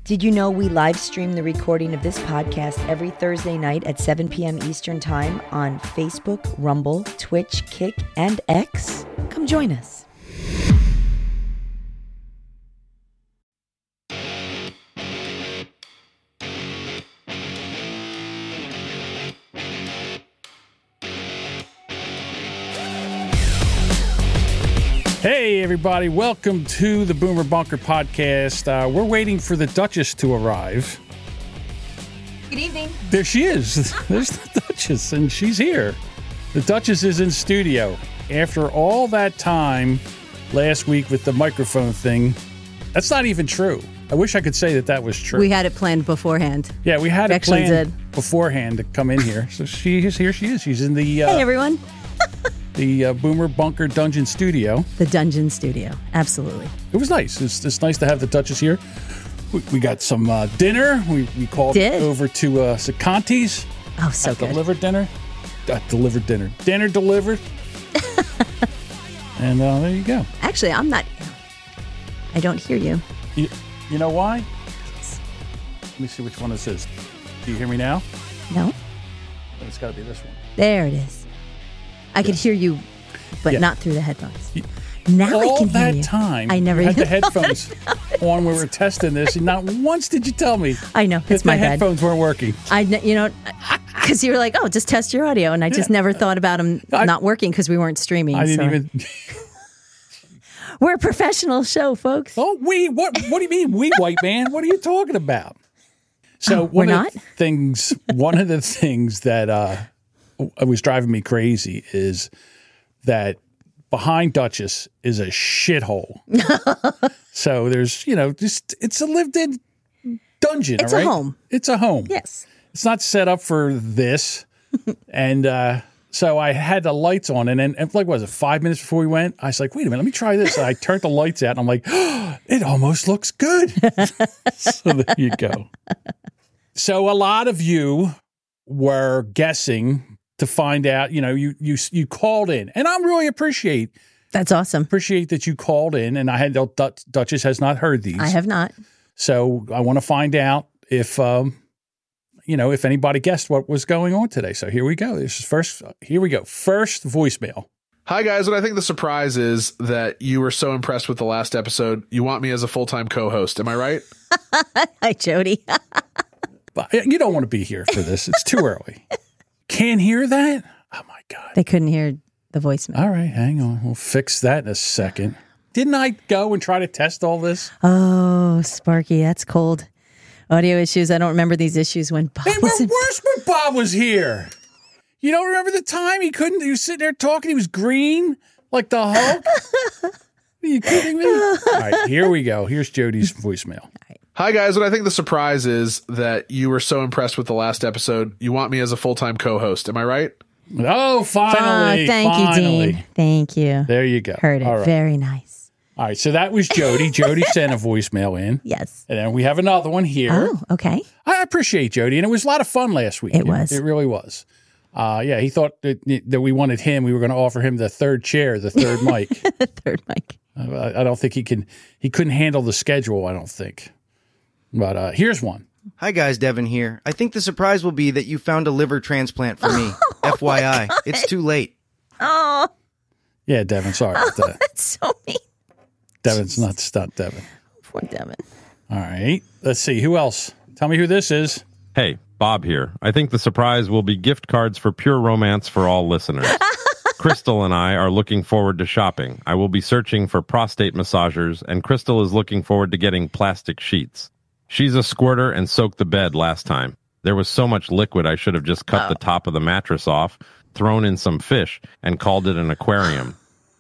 Did you know we live stream the recording of this podcast every Thursday night at 7 p.m. Eastern Time on Facebook, Rumble, Twitch, Kick, and X? Come join us. Hey, everybody. Welcome to the Boomer Bunker podcast. We're waiting for the Duchess to arrive. Good evening. There she is. There's the Duchess, and she's here. The Duchess is in studio. After all that time last week with the microphone thing, that's not even true. I wish I could say that that was true. We had it planned beforehand. Yeah, we had it Actually planned beforehand to come in here. So she is here. She is. She's in the... Hey, everyone. The Boomer Bunker Dungeon Studio. The Dungeon Studio. Absolutely. It was nice. It's nice to have the Duchess here. We got some dinner. We called over to Sacanti's. Oh, so good. Delivered dinner. Delivered dinner. Dinner delivered. And there you go. Actually, I don't hear you. You know why? Let me see which one this is. Do you hear me now? No. It's got to be this one. There it is. I could hear you, but not through the headphones. Now I can hear you. All that time, I never had the headphones on when we were testing this, and not once did you tell me. I know, it's my bad. The headphones weren't working. Because you were like, "Oh, just test your audio," and I just never thought about them not working because we weren't streaming. I didn't even. We're a professional show, folks. Oh, we? What do you mean, we, white man? What are you talking about? So one of the things that was driving me crazy is that behind Duchess is a shithole. So there's, it's a lived-in dungeon. It's a home. It's a home. Yes. It's not set up for this. And so I had the lights on, and then, like, was it 5 minutes before we went? I was like, wait a minute, let me try this. And I turned the lights out, and I'm like, oh, it almost looks good. So there you go. So a lot of you were guessing to find out, you called in, and I really appreciate. That's awesome. Appreciate that you called in, and I had Duchess has not heard these. I have not. So I want to find out if if anybody guessed what was going on today. So here we go. Here we go. First voicemail. Hi guys, what I think the surprise is that you were so impressed with the last episode, you want me as a full-time co-host. Am I right? Hi, Jody. But you don't want to be here for this. It's too early. Can't hear that? Oh, my God. They couldn't hear the voicemail. All right, hang on. We'll fix that in a second. Didn't I go and try to test all this? Oh, Sparky, that's cold. Audio issues. I don't remember these issues when Bob was They were worse when Bob was here. You don't remember the time he was sitting there talking, he was green like the Hulk? Are you kidding me? All right, here we go. Here's Jody's voicemail. Hi guys, what I think the surprise is that you were so impressed with the last episode, you want me as a full-time co-host. Am I right? Oh, finally. Thank you, Dean. Thank you. There you go. Heard it. Right. Very nice. All right, so that was Jody. Jody sent a voicemail in. Yes. And then we have another one here. Oh, okay. I appreciate Jody, and it was a lot of fun last week. It was. It really was. He thought that we wanted him. We were going to offer him the third chair, the third mic. The third mic. I don't think he couldn't handle the schedule, I don't think. But here's one. Hi guys, Devin here. I think the surprise will be that you found a liver transplant for me. FYI, it's too late. Oh. Yeah, Devin, sorry about that. That's so mean. Devin's not stunt, Devin. Poor Devin. All right. Let's see. Who else? Tell me who this is. Hey, Bob here. I think the surprise will be gift cards for Pure Romance for all listeners. Crystal and I are looking forward to shopping. I will be searching for prostate massagers, and Crystal is looking forward to getting plastic sheets. She's a squirter and soaked the bed last time. There was so much liquid I should have just cut the top of the mattress off, thrown in some fish, and called it an aquarium.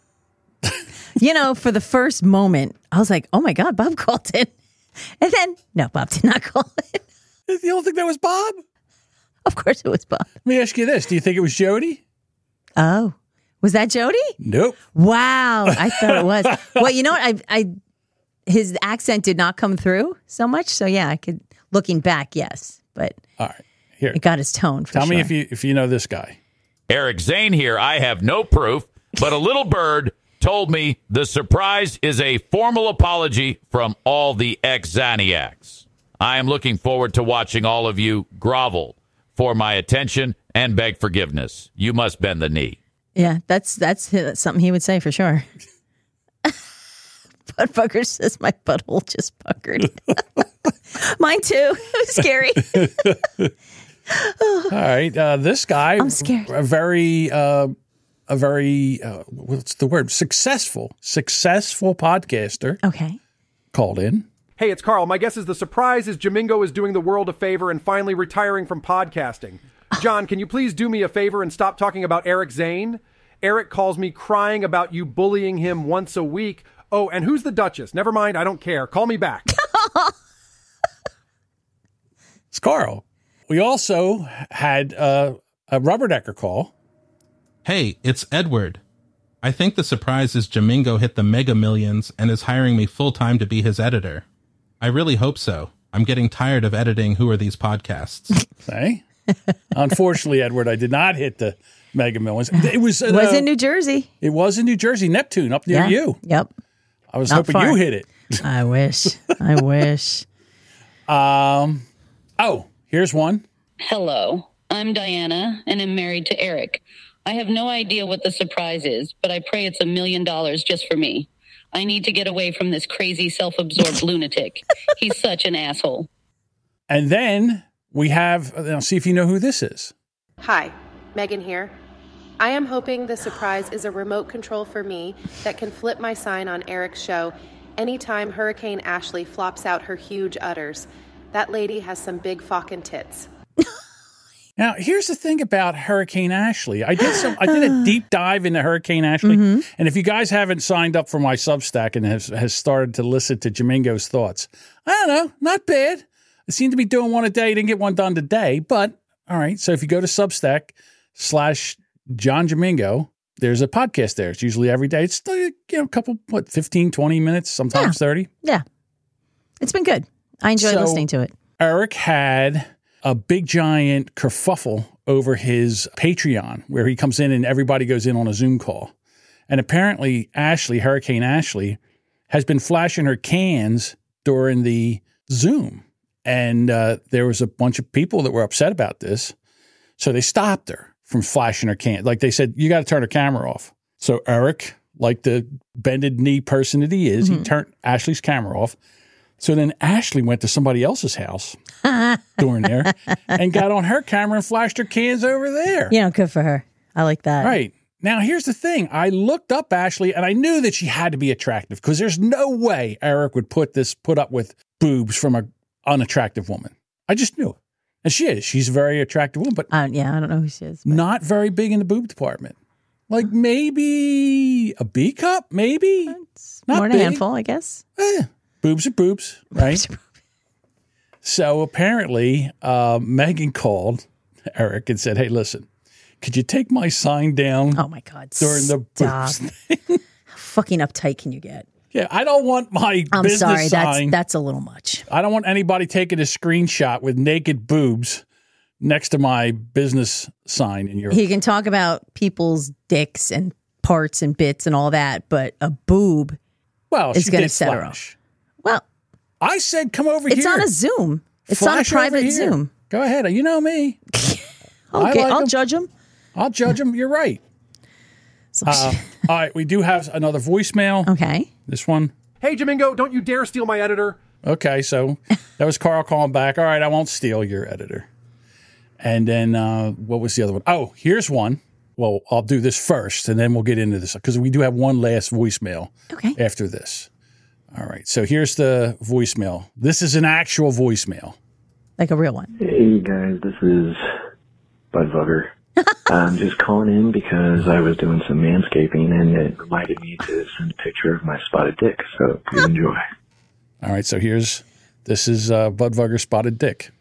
For the first moment, I was like, oh my God, Bob called it. And then, no, Bob did not call it. You don't think that was Bob? Of course it was Bob. Let me ask you this. Do you think it was Jody? Oh, was that Jody? Nope. Wow. I thought it was. Well, you know what? His accent did not come through so much. So yeah, looking back, yes. But all right, here. It got his tone for Tell sure. me if you know this guy. Eric Zane here. I have no proof, but a little bird told me the surprise is a formal apology from all the Exaniacs. I am looking forward to watching all of you grovel for my attention and beg forgiveness. You must bend the knee. Yeah, that's something he would say for sure. Buttfucker says my butthole just puckered. Mine too. It was scary. All right, this guy, I'm scared. a very what's the word? Successful podcaster. Okay. Called in. Hey, it's Carl. My guess is the surprise is Jamingo is doing the world a favor and finally retiring from podcasting. John, can you please do me a favor and stop talking about Eric Zane? Eric calls me crying about you bullying him once a week. Oh, and who's the Duchess? Never mind, I don't care. Call me back. It's Carl. We also had a Rubberdecker call. Hey, it's Edward. I think the surprise is Jamingo hit the mega millions and is hiring me full-time to be his editor. I really hope so. I'm getting tired of editing Who Are These Podcasts. Hey? Unfortunately, Edward, I did not hit the mega millions. It was in New Jersey. It was in New Jersey, Neptune, up near you. Yep. I was Not hoping far. you hit it. I wish. Oh, here's one. Hello, I'm Diana, and I'm married to Eric. I have no idea what the surprise is, but I pray it's $1 million just for me. I need to get away from this crazy, self-absorbed lunatic. He's such an asshole. And then we have, see if you know who this is. Hi, Megan here. I am hoping the surprise is a remote control for me that can flip my sign on Eric's show anytime Hurricane Ashley flops out her huge udders. That lady has some big fucking tits. Now, here's the thing about Hurricane Ashley. I did a deep dive into Hurricane Ashley, and if you guys haven't signed up for my Substack and has started to listen to Jamingo's thoughts, I don't know, not bad. I seem to be doing one a day. Didn't get one done today, but all right. So if you go to Substack /John Jamingo, there's a podcast there. It's usually every day. It's a couple, 15, 20 minutes, sometimes 30. Yeah. It's been good. I enjoyed listening to it. Eric had a big giant kerfuffle over his Patreon where he comes in and everybody goes in on a Zoom call. And apparently Hurricane Ashley, has been flashing her cans during the Zoom. And there was a bunch of people that were upset about this. So they stopped her from flashing her can. Like they said, you got to turn her camera off. So Eric, like the bended knee person that he is, he turned Ashley's camera off. So then Ashley went to somebody else's house during there and got on her camera and flashed her cans over there. Yeah, good for her. I like that. Right. Now, here's the thing. I looked up Ashley and I knew that she had to be attractive because there's no way Eric would put up with boobs from an unattractive woman. I just knew it. And she is. She's a very attractive woman, but yeah, I don't know who she is. But. Not very big in the boob department. Like maybe a B cup, maybe. It's not more than a handful, I guess. Boobs are boobs, right? So apparently, Megan called Eric and said, "Hey, listen, could you take my sign down?" Oh my God! During the boobs thing? How fucking uptight can you get? Yeah, I don't want my business sign. That's a little much. I don't want anybody taking a screenshot with naked boobs next to my business sign in your. He can talk about people's dicks and parts and bits and all that, but a boob, is going to set her off. Well, I said, come over here. It's on a Zoom. It's on a private Zoom. Go ahead. You know me. Okay, I'll judge him. I'll judge him. You're right. All right, we do have another voicemail. Okay. This one. Hey, Jamingo, don't you dare steal my editor. Okay, so that was Carl calling back. All right, I won't steal your editor. And then what was the other one? Oh, here's one. Well, I'll do this first, and then we'll get into this, because we do have one last voicemail after this. All right, so here's the voicemail. This is an actual voicemail. Like a real one. Hey, guys, this is Budvugger. I'm just calling in because I was doing some manscaping, and it reminded me to send a picture of my spotted dick, so please enjoy. All right, so this is Budvugger spotted dick.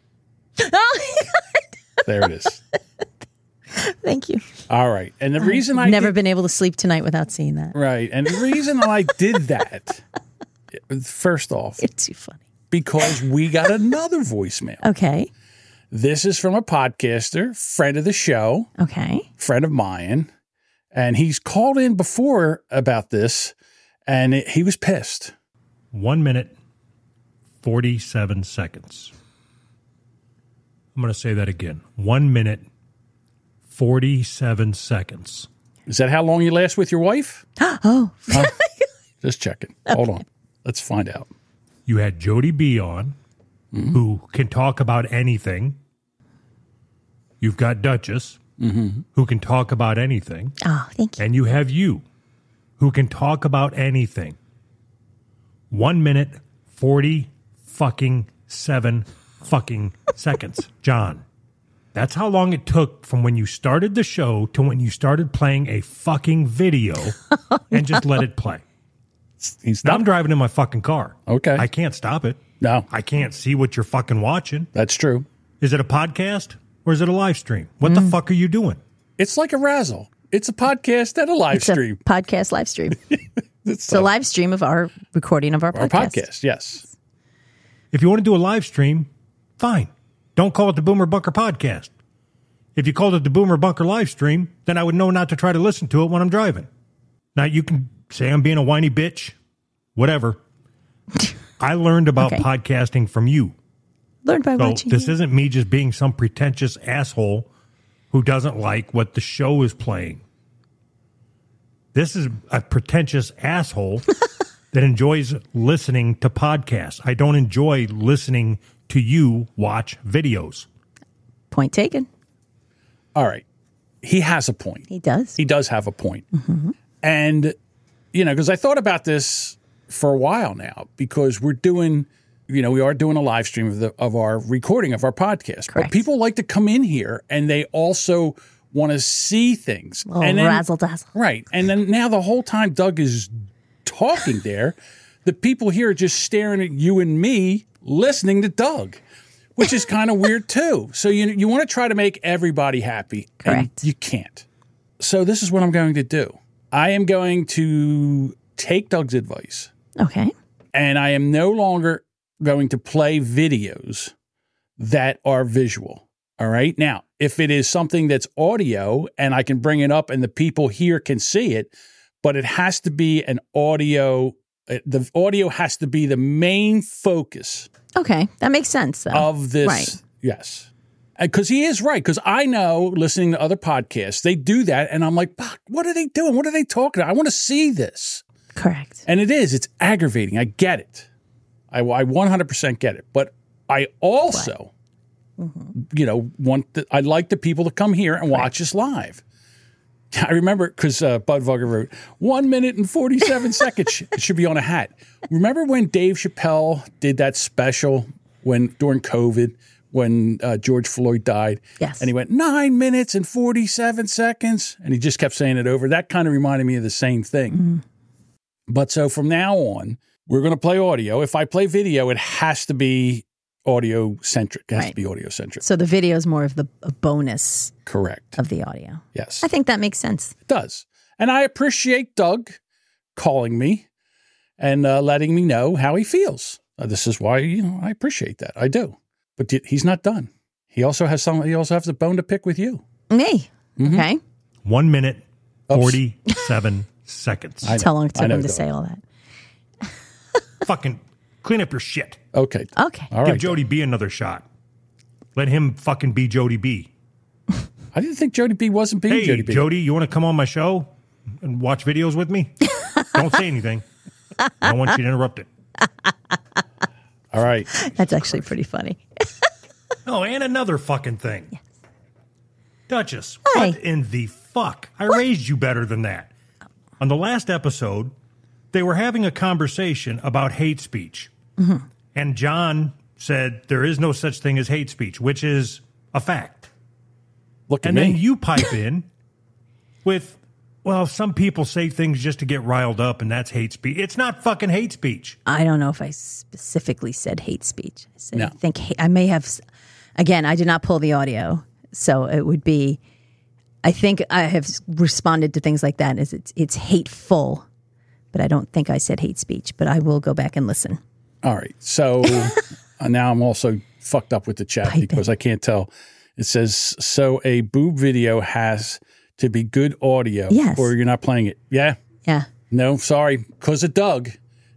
There it is. Thank you. All right. And the reason I've never been able to sleep tonight without seeing that. Right. And the reason I did that, first off, it's too funny. Because we got another voicemail. Okay. This is from a podcaster, friend of the show. Okay. Friend of mine. And he's called in before about this, and he was pissed. 1 minute, 47 seconds. I'm going to say that again. 1 minute, 47 seconds. Is that how long you last with your wife? Oh. Just checking. Hold on. Let's find out. You had Jody B on, who can talk about anything. You've got Duchess, who can talk about anything. Oh, thank you. And you have you, who can talk about anything. 1 minute, 40 fucking 7 fucking seconds. John, that's how long it took from when you started the show to when you started playing a fucking video and just let it play. Now I'm driving in my fucking car. Okay. I can't stop it. No. I can't see what you're fucking watching. That's true. Is it a podcast or is it a live stream? What the fuck are you doing? It's like a razzle. It's a podcast and a live stream. A podcast live stream. It's a live stream of our recording of our podcast. Our podcast, yes. If you want to do a live stream, fine. Don't call it the Boomer Bunker Podcast. If you called it the Boomer Bunker live stream, then I would know not to try to listen to it when I'm driving. Now, you can say I'm being a whiny bitch, whatever. I learned about podcasting from you. Learned by watching. This isn't me just being some pretentious asshole who doesn't like what the show is playing. This is a pretentious asshole that enjoys listening to podcasts. I don't enjoy listening to you watch videos. Point taken. All right. He has a point. He does. He does have a point. And, you know, because I thought about this for a while now, because we're doing, you know, we are doing a live stream of our recording of our podcast. Correct. But people like to come in here and they also want to see things. Oh, and then, razzle dazzle. Right. And then now the whole time Doug is talking there, the people here are just staring at you and me listening to Doug, which is kind of weird too. So you want to try to make everybody happy. Correct. And you can't. So this is what I'm going to do. I am going to take Doug's advice. Okay. And I am no longer going to play videos that are visual. All right. Now, if it is something that's audio and I can bring it up and the people here can see it, but it has to be an audio. The audio has to be the main focus. Okay. That makes sense, though. Of this. Right. Yes. Because he is right. Because I know, listening to other podcasts, they do that. And I'm like, what are they doing? What are they talking about? I want to see this. Correct. And it is. It's aggravating. I get it. I 100% get it. But I also, you know, I'd like the people to come here and watch us live. I remember, because Bud Vugger wrote, 1 minute and 47 seconds. It should be on a hat. Remember when Dave Chappelle did that special during COVID, when George Floyd died? Yes. And he went 9 minutes and 47 seconds. And he just kept saying it over. That kind of reminded me of the same thing. But so from now on, we're going to play audio. If I play video, it has to be audio centric. It has to be audio centric. So the video is more of a bonus. Correct. Of the audio. Yes. I think that makes sense. It does. And I appreciate Doug calling me and letting me know how he feels. This is why, you know, I appreciate that. I do. But he's not done. He also has a bone to pick with you. Me. Okay. 1 minute, 47 seconds. That's how long it took him to say all that. Fucking clean up your shit. Okay. Okay. All Give right. Jody B another shot. Let him fucking be Jody B. I didn't think Jody B wasn't being Hey, Jody B. Jody, you want to come on my show and watch videos with me? Don't say anything. I don't want you to interrupt it. All right. That's actually pretty funny. Oh, and another fucking thing. Yes. Duchess, Hi. what in the fuck? I raised you better than that. On the last episode, they were having a conversation about hate speech. And John said there is no such thing as hate speech, which is a fact. Look at and me. then you pipe in with, well, some people say things just to get riled up, and that's hate speech. It's not fucking hate speech. I don't know if I specifically said hate speech. I said, No. I think I may have. Again, I did not pull the audio, so it would be. I think I have responded to things like that as it's hateful, but I don't think I said hate speech. But I will go back and listen. All right. So now I'm also fucked up with the chat because I can't tell. It says, so a boob video has to be good audio Yes. or you're not playing it. Yeah. Yeah. No, sorry. Because of Doug.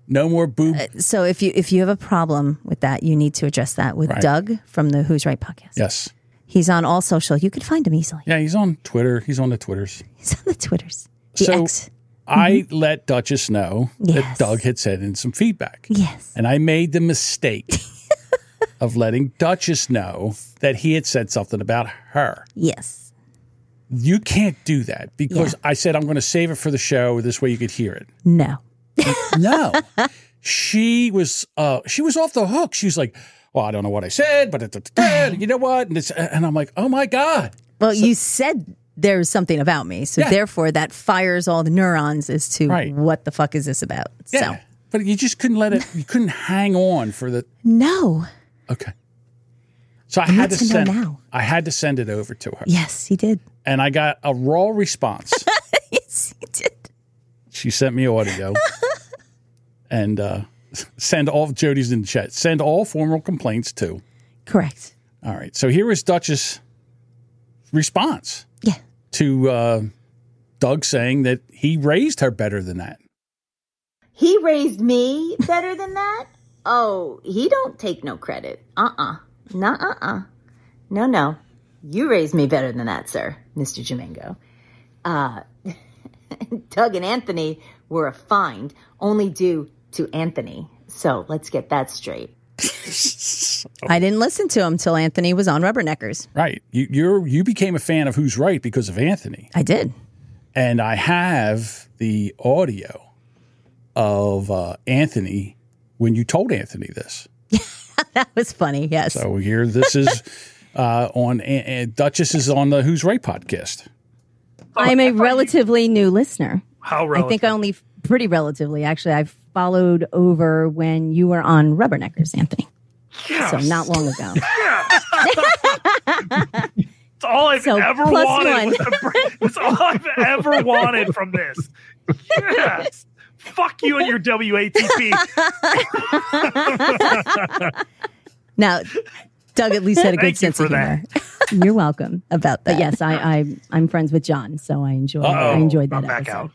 No more boob. So if you have a problem with that, you need to address that with Doug from the Who's Right podcast. Yes. He's on all social. You could find him easily. Yeah, he's on Twitter. He's on the Twitters. He's on the Twitters. The So X. I let Duchess know that Yes. Doug had sent in some feedback. Yes. And I made the mistake of letting Duchess know that he had said something about her. Yes. You can't do that because I said I'm going to save it for the show. This way you could hear it. No. No. She was off the hook. She was like, well, I don't know what I said, but you know what? And I'm like, oh my God. Well, you said there's something about me. So therefore that fires all the neurons as to what the fuck is this about. Yeah. So. But you just couldn't let it, you couldn't hang on for the. No. Okay. So I had to send it over to her. Yes, he did. And I got a raw response. Yes, he did. She sent me audio. And send all, Jody's in the chat, send all formal complaints to. Correct. All right. So here is Duchess' response. Yeah. To Doug saying that he raised her better than that. He raised me better than that? Oh, he don't take no credit. No. You raised me better than that, sir, Mr. Jamingo. Doug and Anthony were a find, only due to Anthony. So let's get that straight. I didn't listen to him till Anthony was on Rubberneckers. Right. You became a fan of Who's Right because of Anthony. I did. And I have the audio of Anthony when you told Anthony this. That was funny, yes. So here, this is on Duchess is on the Who's Right podcast. I'm a relatively new listener. How relative? I think I only pretty relatively. Actually, I followed over when you were on Rubberneckers, Anthony. Yes. So not long ago. It's all I've ever plus wanted. It's all I've ever wanted from this. Yes. Fuck you and your WATP. Now, Doug at least had a good Thank you sense of for humor. You're welcome about that. Yes, I'm friends with John, so I enjoyed that I'm back episode.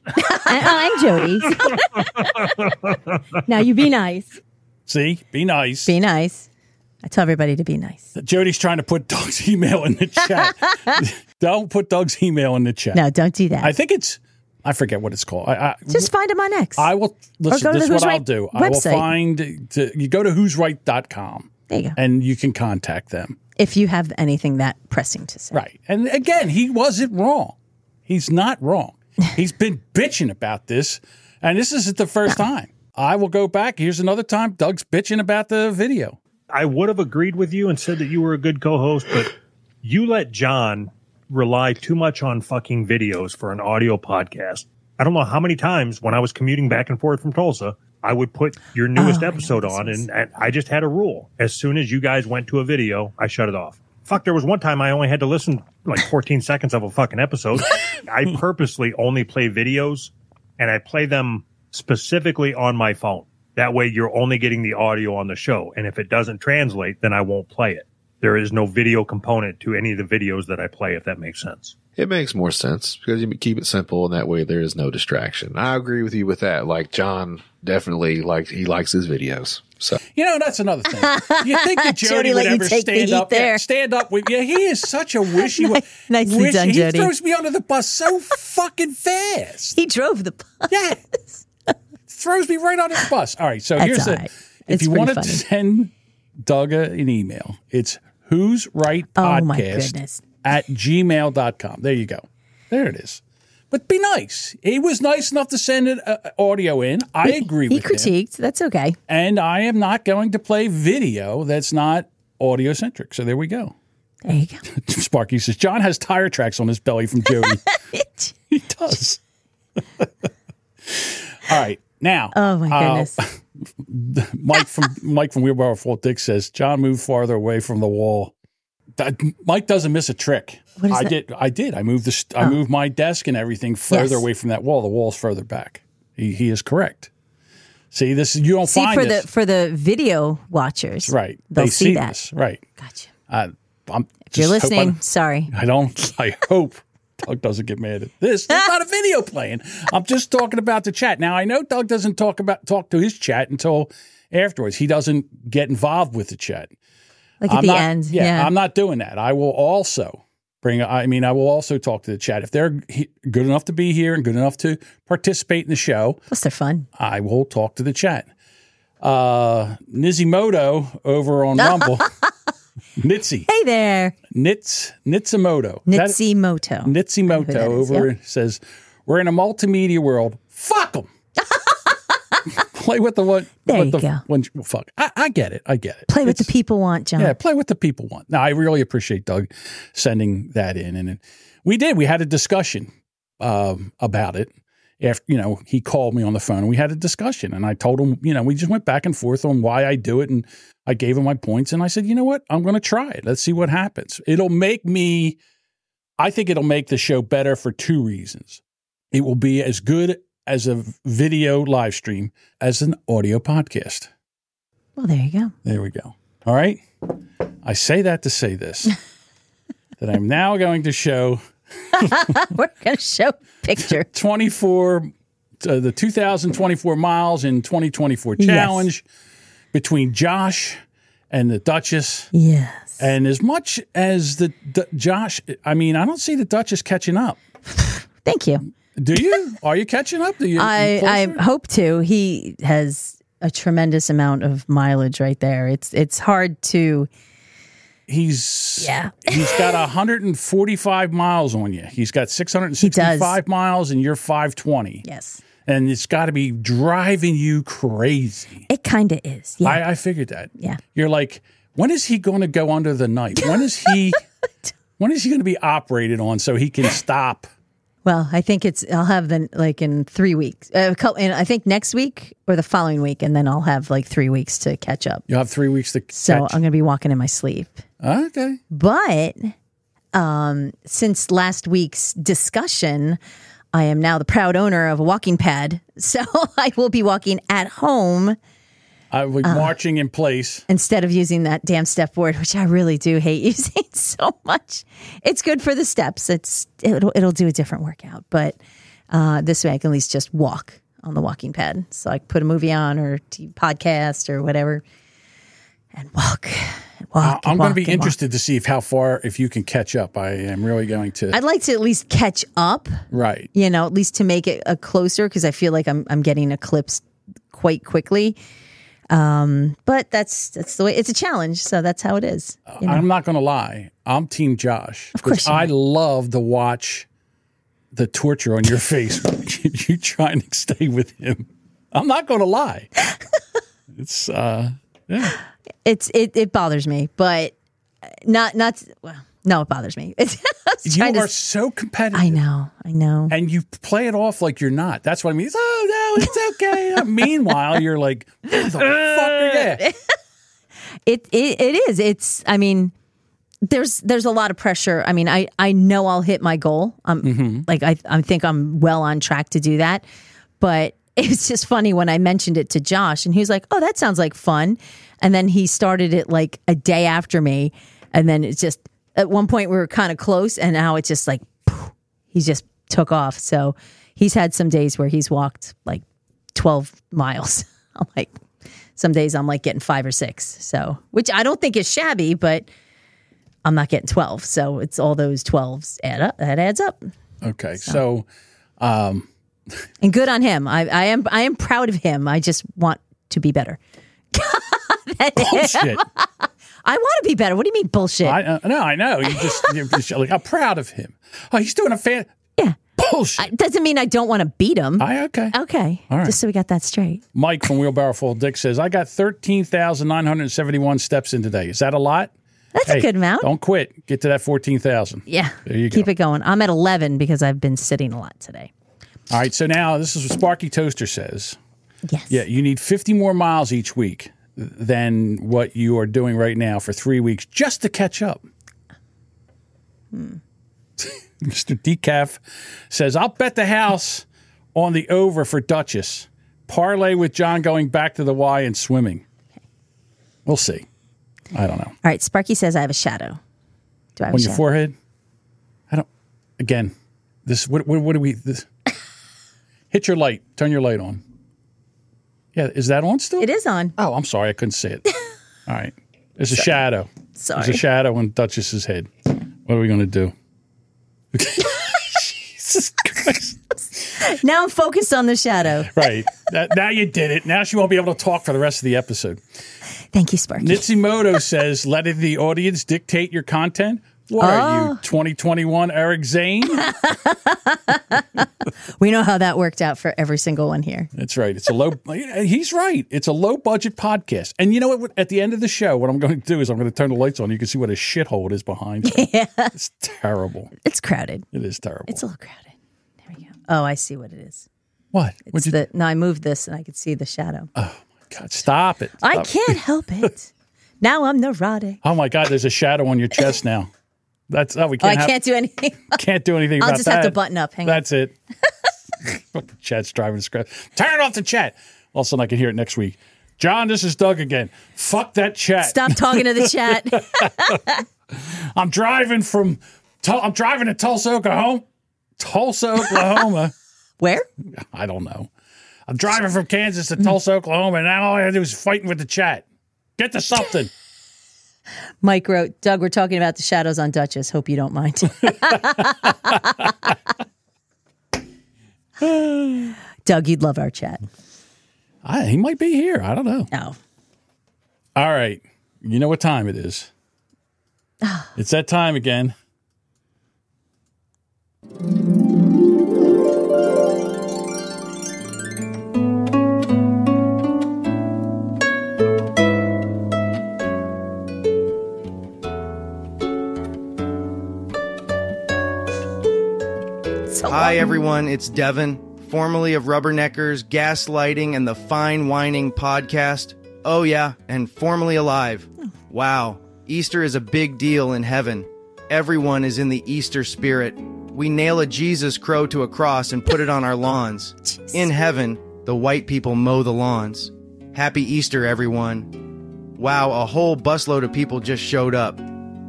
out. I'm Jody. Now you be nice. See? Be nice. Be nice. I tell everybody to be nice. Jody's trying to put Doug's email in the chat. Don't put Doug's email in the chat. No, don't do that. I think I forget what it's called. Just find him on X. I will listen. This is what I'll do. I will website. you go to who'sright.com. There you go. And you can contact them. If you have anything that pressing to say. Right. And again, he wasn't wrong. He's not wrong. He's been bitching about this. And this isn't the first time. I will go back. Here's another time Doug's bitching about the video. I would have agreed with you and said that you were a good co-host, but you let John rely too much on fucking videos for an audio podcast. I don't know how many times when I was commuting back and forth from Tulsa, I would put your newest episode on, and I just had a rule. As soon as you guys went to a video, I shut it off. Fuck, there was one time I only had to listen like 14 seconds of a fucking episode. I purposely only play videos, and I play them specifically on my phone. That way you're only getting the audio on the show. And if it doesn't translate, then I won't play it. There is no video component to any of the videos that I play, if that makes sense. It makes more sense because you keep it simple and that way there is no distraction. I agree with you with that. Like John definitely he likes his videos. So that's another thing. You think that Jody would ever stand up there? Stand up with he is such a wishy. Nicely done, Jody. He throws me under the bus so fucking fast. He drove the bus. Yeah. Throws me right under the bus. All right, so That's here's all it. right. If you wanted to send Doug an email, it's Who's Right Podcast at gmail.com. There you go. There it is. But be nice. He was nice enough to send an audio in. I agree with him. He critiqued. That's okay. And I am not going to play video that's not audio centric. So there we go. There you go. Sparky says, John has tire tracks on his belly from Jody. He does. All right. Now, oh my goodness. Mike from Wheelbarrow Full Dick says, John moved farther away from the wall. Mike doesn't miss a trick. What is that? I did. I moved my desk and everything further away from that wall. The wall's further back. He is correct. See, this you don't find for this. for the video watchers. Right. They'll they see that. This. Right. Gotcha. I'm If you're listening, sorry. I hope Doug doesn't get mad at this. There's not a video playing. I'm just talking about the chat. Now, I know Doug doesn't talk to his chat until afterwards. He doesn't get involved with the chat. Like at the end. Yeah, I'm not doing that. I will also I will also talk to the chat. If they're good enough to be here and good enough to participate in the show. Plus, they're fun. I will talk to the chat. Nizimoto over on Rumble. Nitzy. Hey there. Nitsimoto. Nitsimoto over says, we're in a multimedia world. Fuck them. Play with the one. There you go. Fuck. I get it. Play with the people want, John. Yeah, play with the people want. Now, I really appreciate Doug sending that in. And we did. We had a discussion about it. After, he called me on the phone and we had a discussion and I told him, we just went back and forth on why I do it. And I gave him my points and I said, you know what? I'm going to try it. Let's see what happens. I think it'll make the show better for two reasons. It will be as good as a video live stream as an audio podcast. Well, there you go. There we go. All right. I say that to say this, that I'm now going to show... We're going to show picture. The 2024 miles in 2024 challenge between Josh and the Duchess. Yes. And as much as the Josh, I don't see the Duchess catching up. Thank you. Do you? Are you catching up? I hope to. He has a tremendous amount of mileage right there. It's hard to... He's got 145 miles on you. He's got 665 miles and you're 520. Yes. And it's got to be driving you crazy. It kind of is. Yeah. I figured that. Yeah. You're like, when is he going to go under the knife? When is he going to be operated on so he can stop? Well, I think I'll have in 3 weeks. I think next week or the following week, and then I'll have 3 weeks to catch up. You'll have 3 weeks to catch. So I'm going to be walking in my sleep. Okay. But since last week's discussion, I am now the proud owner of a walking pad. So I will be walking at home. I will be marching in place. Instead of using that damn step board, which I really do hate using so much. It's good for the steps. It'll do a different workout. But this way I can at least just walk on the walking pad. So I can put a movie on or podcast or whatever and walk. I'm going to be interested to see if you can catch up. I am really going to. I'd like to at least catch up. Right. At least to make it a closer because I feel like I'm getting eclipsed quite quickly. But that's the way. It's a challenge, so that's how it is. I'm not going to lie. I'm Team Josh. Of course, I love to watch the torture on your face. You trying to stay with him. I'm not going to lie. It's yeah. It bothers me, but not well. No, it bothers me. You are so competitive. I know. And you play it off like you're not. That's what I mean. Oh, no, it's okay. Meanwhile, you're like, motherfucker, yeah. It is. It's, there's a lot of pressure. I know I'll hit my goal. I think I'm well on track to do that. But it's just funny when I mentioned it to Josh and he was like, oh, that sounds like fun. And then he started it like a day after me. And then it's just, at one point we were kind of close and now it's just like, poof, he just took off. So he's had some days where he's walked like 12 miles. I'm like, some days I'm like getting 5 or 6. So, which I don't think is shabby, but I'm not getting 12. So it's all those 12s add up. That adds up. Okay. So and good on him. I am proud of him. I just want to be better. Bullshit. I want to be better. What do you mean bullshit? No, I know. You're just like, I'm proud of him. Oh, he's doing a Yeah. Bullshit. Doesn't mean I don't want to beat him. Okay. Okay. All right. Just so we got that straight. Mike from Wheelbarrow Full Dick says, I got 13,971 steps in today. Is that a lot? That's a good amount. Don't quit. Get to that 14,000. Yeah. There you go. Keep it going. I'm at 11 because I've been sitting a lot today. All right. So now this is what Sparky Toaster says. Yes. Yeah. You need 50 more miles each week than what you are doing right now for 3 weeks just to catch up. Mr. Decaf says, I'll bet the house on the over for Duchess. Parlay with John going back to the Y and swimming. We'll see. I don't know. All right. Sparky says I have a shadow. Do I have on a your shadow? forehead? I don't. Again, What do we? Hit your light. Turn your light on. Yeah, is that on still? It is on. Oh, I'm sorry. I couldn't see it. All right. There's a shadow. Sorry. There's a shadow on Duchess's head. What are we going to do? Jesus Christ. Now I'm focused on the shadow. Right. Now you did it. Now she won't be able to talk for the rest of the episode. Thank you, Sparky. Nitsimoto says, letting the audience dictate your content? What are you, 2021 Eric Zane? We know how that worked out for every single one here. That's right. It's a low. He's right. It's a low budget podcast. And you know what? At the end of the show, what I'm going to do is I'm going to turn the lights on. You can see what a shithole it is behind. Yeah. It's terrible. It's crowded. It is terrible. It's a little crowded. There we go. Oh, I see what it is. What? No, I moved this and I could see the shadow. Oh my God! Stop it! I can't help it. Now I'm neurotic. Oh my God! There's a shadow on your chest now. That's we can't. I can't do anything. Can't do anything. I'll about just that. have to button up. Hang That's it. Chat's driving us crazy. Turn off the chat. All of a sudden, I can hear it next week. John, this is Doug again. Fuck that chat. Stop talking to the chat. I'm driving to Tulsa, Oklahoma. Where? I don't know. I'm driving from Kansas to Tulsa, Oklahoma, and now all I have to do is fighting with the chat. Get to something. Mike wrote, Doug, we're talking about the shadows on Duchess. Hope you don't mind. Doug, you'd love our chat. He might be here. I don't know. Oh. All right. You know what time it is. It's that time again. Hi, everyone. It's Devin, formerly of Rubberneckers, Gaslighting, and the Fine Whining podcast. Oh, yeah, and formerly alive. Wow. Easter is a big deal in heaven. Everyone is in the Easter spirit. We nail a Jesus crow to a cross and put it on our lawns. In heaven, the white people mow the lawns. Happy Easter, everyone. Wow, a whole busload of people just showed up.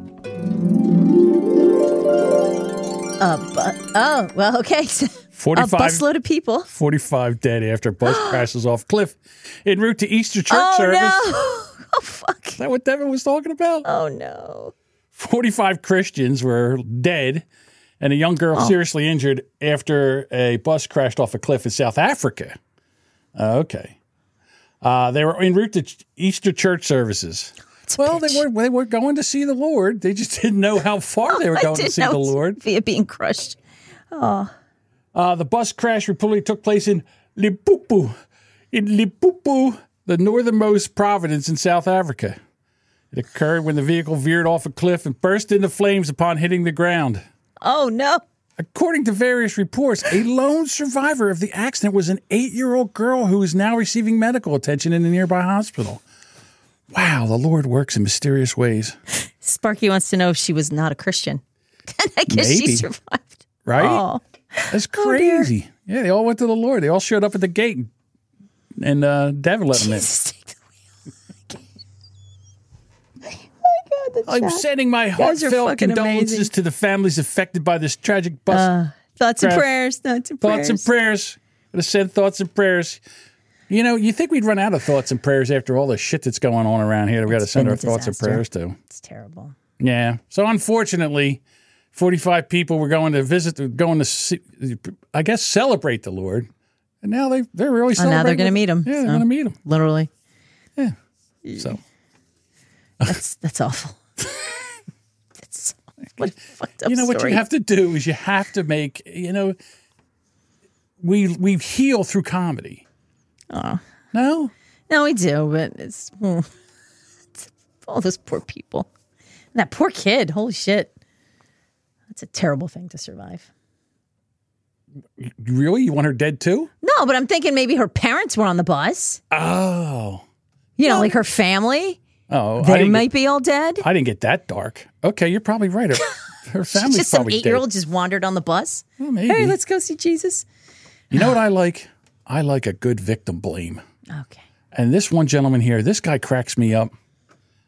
Well, okay. 45, a busload of people. 45 dead after bus crashes off cliff en route to Easter church service. No. Oh, fuck. Is that what Devin was talking about? Oh, no. 45 Christians were dead and a young girl seriously injured after a bus crashed off a cliff in South Africa. Okay. They were en route to Easter church services. They were going to see the Lord. They just didn't know how far they were going to see the Lord. Via being crushed. Oh. The bus crash reportedly took place in Limpopo, the northernmost province in South Africa. It occurred when the vehicle veered off a cliff and burst into flames upon hitting the ground. Oh, no. According to various reports, a lone survivor of the accident was an 8-year-old girl who is now receiving medical attention in a nearby hospital. Wow, the Lord works in mysterious ways. Sparky wants to know if she was not a Christian. I guess Maybe. she survived. Right? Oh. That's crazy. Yeah, they all went to the Lord. They all showed up at the gate, and Devin let them in. I'm sending my heartfelt condolences to the families affected by this tragic bus. Thoughts and crash. prayers. Thoughts and prayers. Going to send thoughts and prayers. You know, you think we'd run out of thoughts and prayers after all the shit that's going on around here that we got to send our thoughts and prayers to. It's terrible. Yeah. So unfortunately, 45 people were going to see, I guess, celebrate the Lord. And now they're really celebrating. Now they're going to meet him. Yeah, they're going to meet him. Literally. Yeah. So. That's awful. What a fucked up You know, what story. you have to do is you have to make, we heal through comedy. Oh. No? No, we do, but it's all those poor people. And that poor kid, holy shit. That's a terrible thing to survive. Really? You want her dead too? No, but I'm thinking maybe her parents were on the bus. Oh. Like her family. Oh. They might be all dead. I didn't get that dark. Okay, you're probably right. Her family's just some probably 8-year-old dead. just wandered on the bus. Well, maybe. Hey, let's go see Jesus. You know what I like? I like a good victim blame. Okay. And this one gentleman here, this guy cracks me up.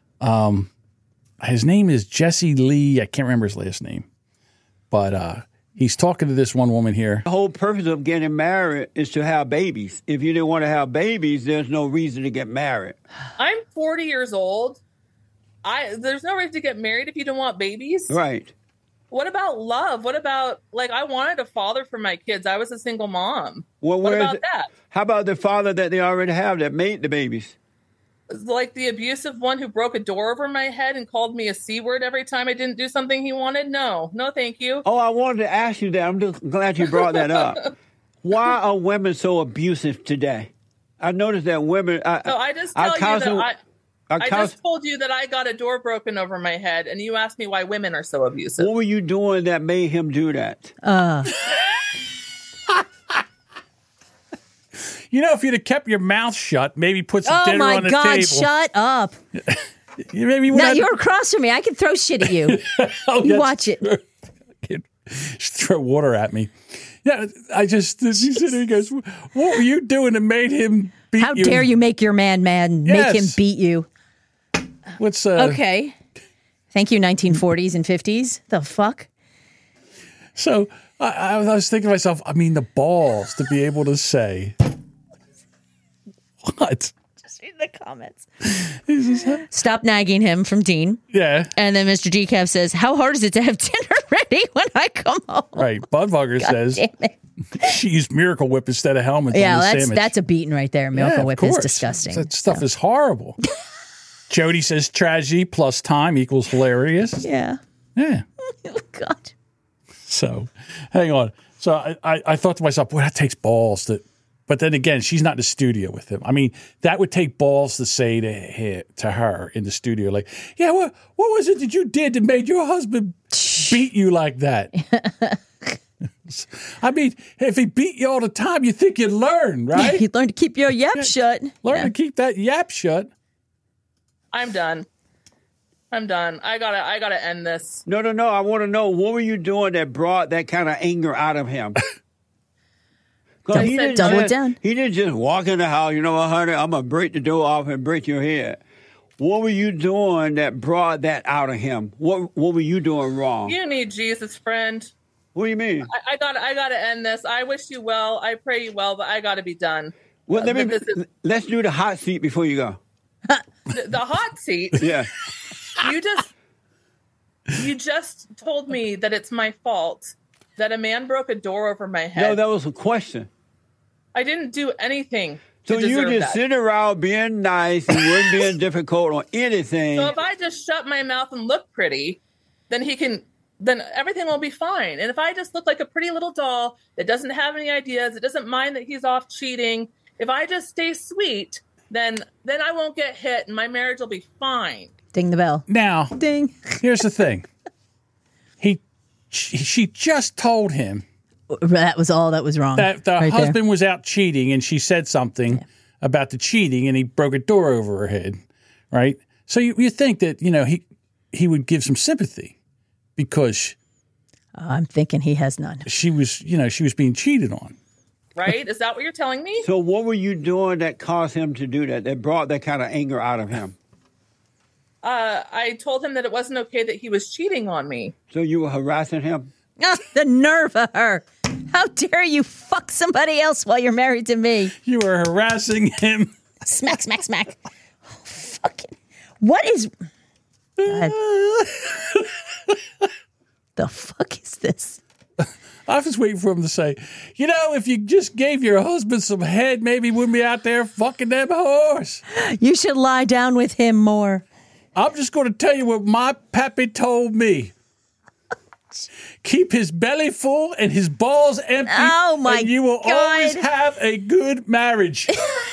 His name is Jesse Lee. I can't remember his last name. But He's talking to this one woman here. The whole purpose of getting married is to have babies. If you didn't want to have babies, there's no reason to get married. I'm 40 years old. There's no reason to get married if you don't want babies. Right. What about love? What about, like, I wanted a father for my kids. I was a single mom. Well, what about that? How about the father that they already have that made the babies? Like the abusive one who broke a door over my head and called me a C word every time I didn't do something he wanted? No, thank you. Oh, I wanted to ask you that. I'm just glad you brought that up. Why are women so abusive today? I noticed that women... I just told you that I got a door broken over my head, and you asked me why women are so abusive. What were you doing that made him do that? You know, if you'd have kept your mouth shut, maybe put some dinner on the table. Oh, my God, shut up. You're across from me. I can throw shit at you. You watch it. Just throw water at me. Yeah, he goes, what were you doing that made him beat you? How dare you make your man mad and make him beat you? What's okay. Thank you, 1940s and 50s. The fuck? So I was thinking to myself, I mean, the balls to be able to say... What? Just read the comments. Stop nagging him from Dean. Yeah. And then Mr. Decaf says, how hard is it to have dinner ready when I come home? Right. Budvugger says she used Miracle Whip instead of helmets on the sandwich. That's a beating right there. Miracle Whip is disgusting. That stuff is horrible. Jody says tragedy plus time equals hilarious. Yeah. Yeah. Oh, God. So, hang on. So I thought to myself, boy, that takes balls to... But then again, she's not in the studio with him. I mean, that would take balls to say to her in the studio, like, yeah, what was it that you did that made your husband beat you like that? I mean, if he beat you all the time, you think you'd learn, right? You'd learn to keep your yap shut. Learn to keep that yap shut. I'm done. I gotta end this. No. I want to know, what were you doing that brought that kind of anger out of him? Double it down. He didn't just walk in the house, you know what, honey, I'm going to break the door off and break your head. What were you doing that brought that out of him? What were you doing wrong? You need Jesus, friend. What do you mean? I gotta end this. I wish you well. I pray you well, but I gotta be done. Well, let's do the hot seat before you go. The hot seat? Yeah. You just told me that it's my fault that a man broke a door over my head. No, that was a question. I didn't do anything. So you just sit around being nice and weren't being difficult on anything. So if I just shut my mouth and look pretty, then everything will be fine. And if I just look like a pretty little doll that doesn't have any ideas, it doesn't mind that he's off cheating, if I just stay sweet, then I won't get hit and my marriage will be fine. Ding the bell. Now, ding. Here's the thing. She just told him that was all that was wrong. That the husband was out cheating, and she said something about the cheating, and he broke a door over her head, right? So you think that he would give some sympathy because I'm thinking he has none. She was being cheated on, right? Is that what you're telling me? So what were you doing that caused him to do that brought that kind of anger out of him? I told him that it wasn't okay that he was cheating on me. So you were harassing him? Oh, the nerve of her. How dare you fuck somebody else while you're married to me? You were harassing him. Smack, smack, smack. Oh, fucking. What is... the fuck is this? I was waiting for him to say, if you just gave your husband some head, maybe he wouldn't be out there fucking them whores. You should lie down with him more. I'm just going to tell you what my pappy told me. Keep his belly full and his balls empty. Oh, my and you will God. always have a good marriage.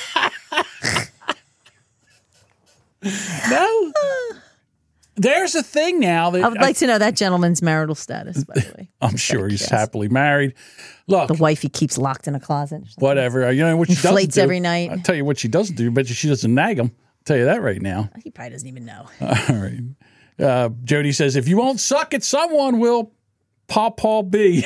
No. There's a thing now that I would like to know that gentleman's marital status, by the way. I'm sure he's happily married. Look, the wife he keeps locked in a closet. Whatever. You know what she doesn't Inflates do. every night. I'll tell you what she doesn't do. Bet you she doesn't nag him. I'll tell you that right now. He probably doesn't even know. All right. Jody says, if you won't suck it, someone will Paw B.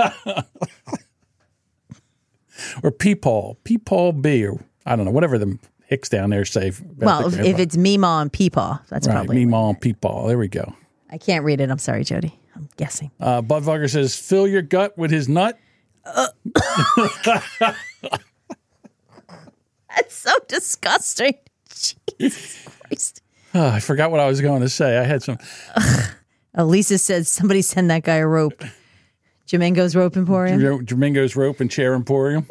Or Peepaw B, or I don't know, whatever the hicks down there say. Well, if it's Meemaw and Peepaw, that's right, probably Meemaw and Peepaw. There we go. I can't read it. I'm sorry, Jody. I'm guessing. Budweiser says, fill your gut with his nut. That's so disgusting. Jesus Christ. Oh, I forgot what I was going to say. I had some. Lisa says, somebody send that guy a rope. Jamingo's Rope Emporium. Jamingo's Rope and Chair Emporium.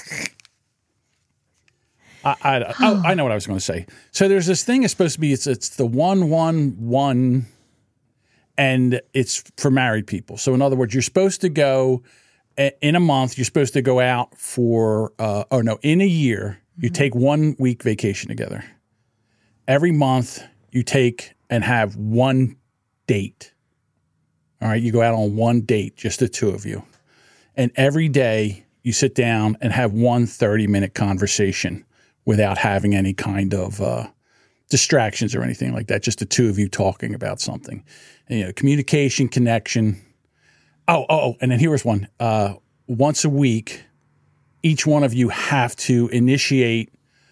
I know what I was going to say. So there's this thing. It's supposed to be. It's the 1-1-1, and it's for married people. So in other words, you're supposed to go in a month. You're supposed to go out for. In a year, you take 1 week vacation together. Every month, you take and have one date. All right, you go out on one date, just the two of you. And every day, you sit down and have one 30-minute conversation without having any kind of distractions or anything like that, just the two of you talking about something. And, communication, connection. And then here was one. Once a week, each one of you have to initiate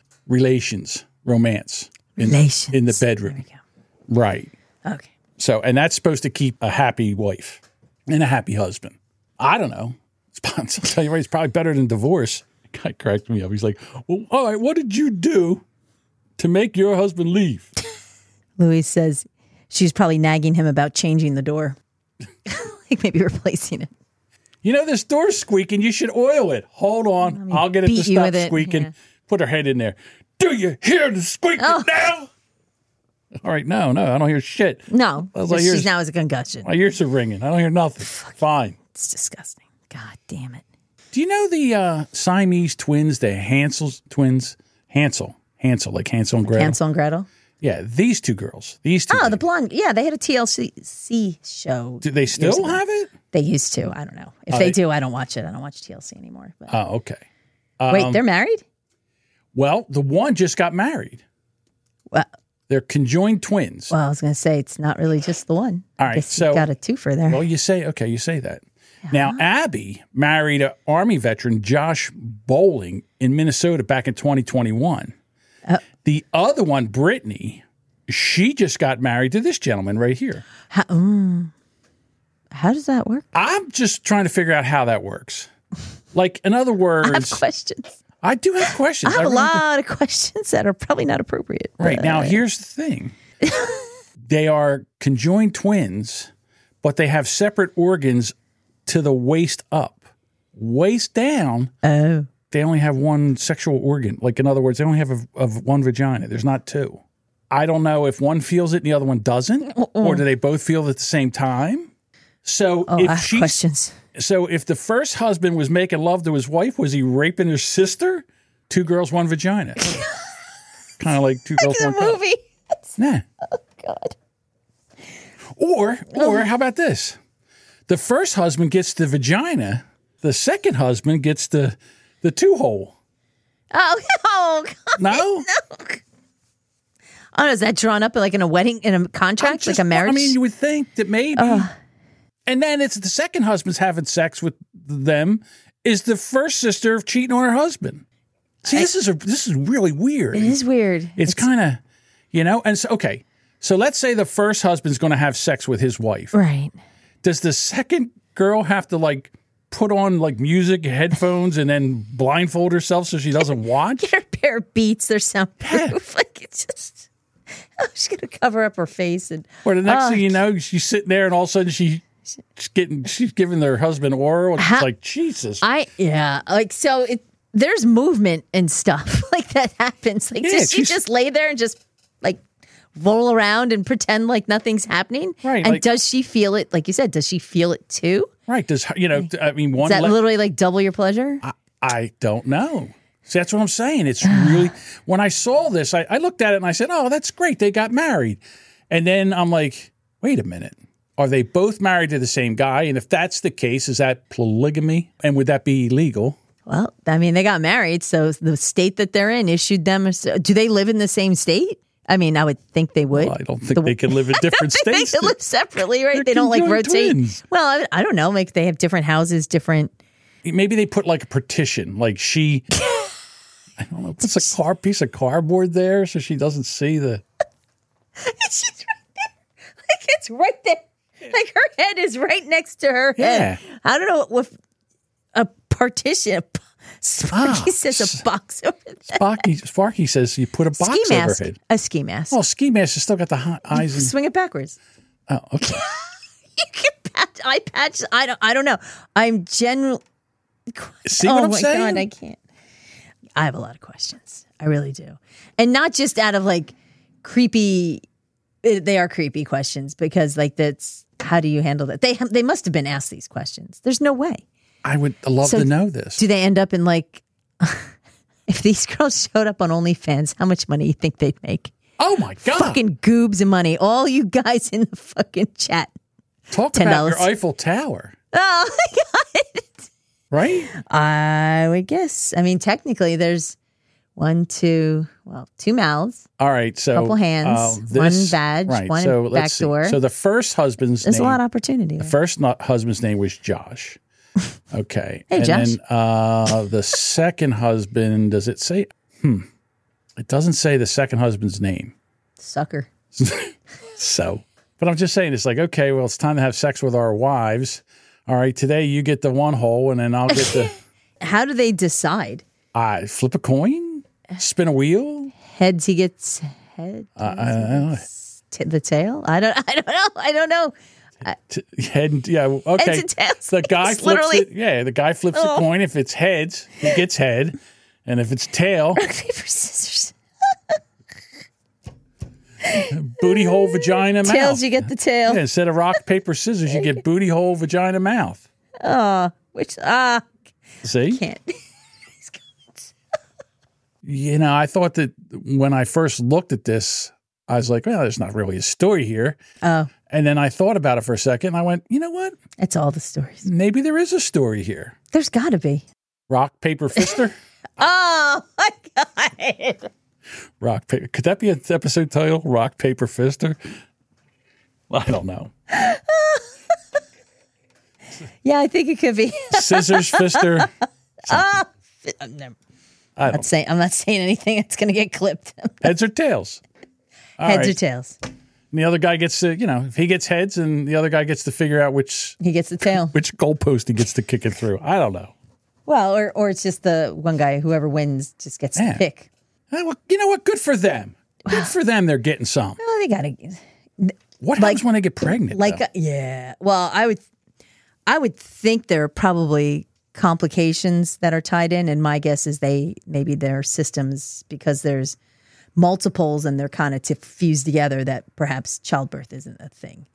romance in the bedroom. Right. Okay. So, and that's supposed to keep a happy wife and a happy husband. I don't know. I'll tell you what, it's probably better than divorce. The guy cracked me up. He's like, well, all right, what did you do to make your husband leave? Louise says she's probably nagging him about changing the door. Like maybe replacing it. This door's squeaking. You should oil it. Hold on. I'll get it to stop squeaking. Yeah. Put her head in there. Do you hear the squeaking now? All right, no, I don't hear shit. No, she's now has a concussion. My ears are ringing. I don't hear nothing. Fine. It's disgusting. God damn it. Do you know the Siamese twins, the Hansel twins? Hansel, like Hansel and Gretel. Hansel and Gretel? Yeah, these two girls. These two. Oh, the blonde. Yeah, they had a TLC show. Do they still have it? They used to. I don't know. If they do, I don't watch it. I don't watch TLC anymore. But. Oh, okay. Wait, they're married? Well, the one just got married. Well, they're conjoined twins. Well, I was going to say it's not really just the one. All right, so you got a twofer there. Well, you say that. Yeah. Now, Abby married an Army veteran, Josh Bowling, in Minnesota back in 2021. The other one, Brittany, she just got married to this gentleman right here. How does that work? I'm just trying to figure out how that works. Like, in other words, I have questions. I do have questions. I have a lot of questions that are probably not appropriate. Right. Now, here's the thing. They are conjoined twins, but they have separate organs to the waist up. Waist down, they only have one sexual organ. Like, in other words, they only have one vagina. There's not two. I don't know if one feels it and the other one doesn't, or do they both feel it at the same time? So I have questions. So if the first husband was making love to his wife, was he raping his sister? 2 girls, 1 vagina. Kind of like 2 girls, 1 cup. Movie. Nah. Oh, God. Or how about this? The first husband gets the vagina. The second husband gets the 2-hole. Oh, God. No? Oh, is that drawn up like in a wedding, in a contract, like a marriage? I mean, you would think that maybe. And then it's the second husband's having sex with them is the first sister of cheating on her husband. See, this is really weird. It is weird. It's kind of, and so, okay. So let's say the first husband's going to have sex with his wife. Right. Does the second girl have to put on like headphones and then blindfold herself so she doesn't watch? Get her pair of Beats. They're soundproof. Like it's just, she's going to cover up her face. Or the next thing you know, she's sitting there and all of a sudden she's giving their husband oral. It's like, Jesus. There's movement and stuff like that happens. Like, does she just lay there and just like roll around and pretend like nothing's happening? Right. And does she feel it? Like you said, does she feel it too? Right. Is that literally like double your pleasure? I don't know. See, that's what I'm saying. It's really, when I saw this, I looked at it and I said, oh, that's great. They got married. And then I'm like, wait a minute. Are they both married to the same guy? And if that's the case, is that polygamy? And would that be illegal? Well, I mean, they got married, so the state that they're in issued them. Do they live in the same state? I mean, I would think they would. Well, I don't think they could live in different states. They live separately, right? They don't rotate. Twins. Well, I don't know. Like they have different houses, different. Maybe they put like a partition. Like she, I don't know, puts a piece of cardboard there so she doesn't see the. She's right there. Like it's right there. Like her head is right next to her head. I don't know what a partition. Sparky says a box over there. Sparky says you put a box ski mask. over her head. A ski mask. Oh, ski mask has still got the eyes. And... Swing it backwards. Oh, okay. You can patch. I patch. I don't know. I'm general. See what I'm saying? Oh my God, I can't. I have a lot of questions. I really do, and not just out of like creepy. They are creepy questions because like that's how do you handle that? They must have been asked these questions. There's no way. I would love to know this. Do they end up in like, if these girls showed up on OnlyFans, how much money do you think they'd make? Oh my God. Fucking goobs of money. All you guys in the fucking chat. Talk $10. about your Eiffel Tower. Oh my God. Right? I would guess. I mean, technically there's two mouths. All right. So couple hands, one badge, one back door. So the first husband's There's name. a lot of opportunity. The first husband's name was Josh. Okay. Hey, and Josh. then the second husband, does it say? It doesn't say the second husband's name. Sucker. So, but I'm just saying, it's like, okay, well, it's time to have sex with our wives. All right, today you get the one hole and then I'll get the... How do they decide? Flip a coin? Spin a wheel? Heads, he gets head. I don't know. The tail? I don't know. Head, yeah, okay. Heads and tails. The guy It's flips literally- it. Yeah, the guy flips a coin. If it's heads, he gets head, and if it's tail, rock paper scissors. booty hole, vagina, mouth. Tails, you get the tail. Yeah, instead of rock paper scissors, you get booty hole, vagina, mouth. See? Can't. You know, I thought that when I first looked at this, I was like, well, there's not really a story here. Oh. And then I thought about it for a second, and I went, you know what? It's all the stories. Maybe there is a story here. There's got to be. Rock, paper, fister? Oh, my God. Rock, paper. Could that be an episode title? Rock, paper, fister? I don't know. Yeah, I think it could be. Scissors, fister. I'm not saying anything that's going to get clipped. Heads or tails? All Heads or right. tails. And the other guy gets to, if he gets heads, and the other guy gets to figure out which he gets the tail, which goalpost he gets to kick it through. I don't know. Well, or it's just the one guy, whoever wins, just gets to pick. Well, you know what? Good for them. Good for them. They're getting some. Well, they got to. What happens when they get pregnant? Yeah. Well, I would think there are probably complications that are tied in, and my guess is maybe their systems, because there's multiples and they're kind of fused together, that perhaps childbirth isn't a thing.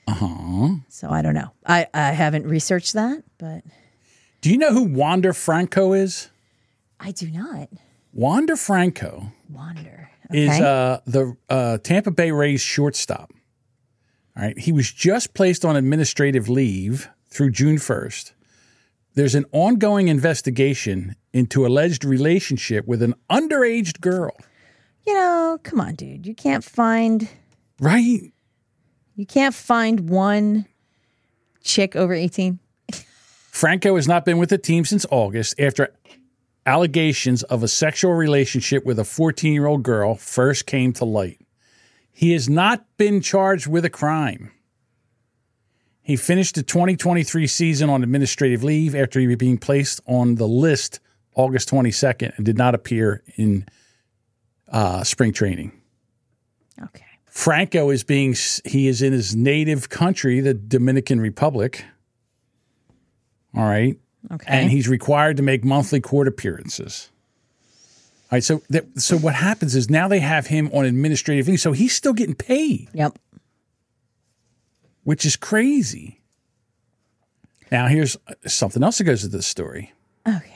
So I don't know. I haven't researched that, but do you know who Wander Franco is? I do not. Wander Franco is the Tampa Bay Rays shortstop. All right, he was just placed on administrative leave through June 1st. There's an ongoing investigation into alleged relationship with an underage girl. Come on, dude. You can't find... Right? You can't find one chick over 18? Franco has not been with the team since August after allegations of a sexual relationship with a 14-year-old girl first came to light. He has not been charged with a crime. He finished the 2023 season on administrative leave after he was being placed on the list August 22nd and did not appear in spring training. Okay. Franco is he is in his native country, the Dominican Republic. All right. Okay. And he's required to make monthly court appearances. All right. So what happens is now they have him on administrative leave. So he's still getting paid. Yep. Which is crazy. Now, here's something else that goes with this story. Okay.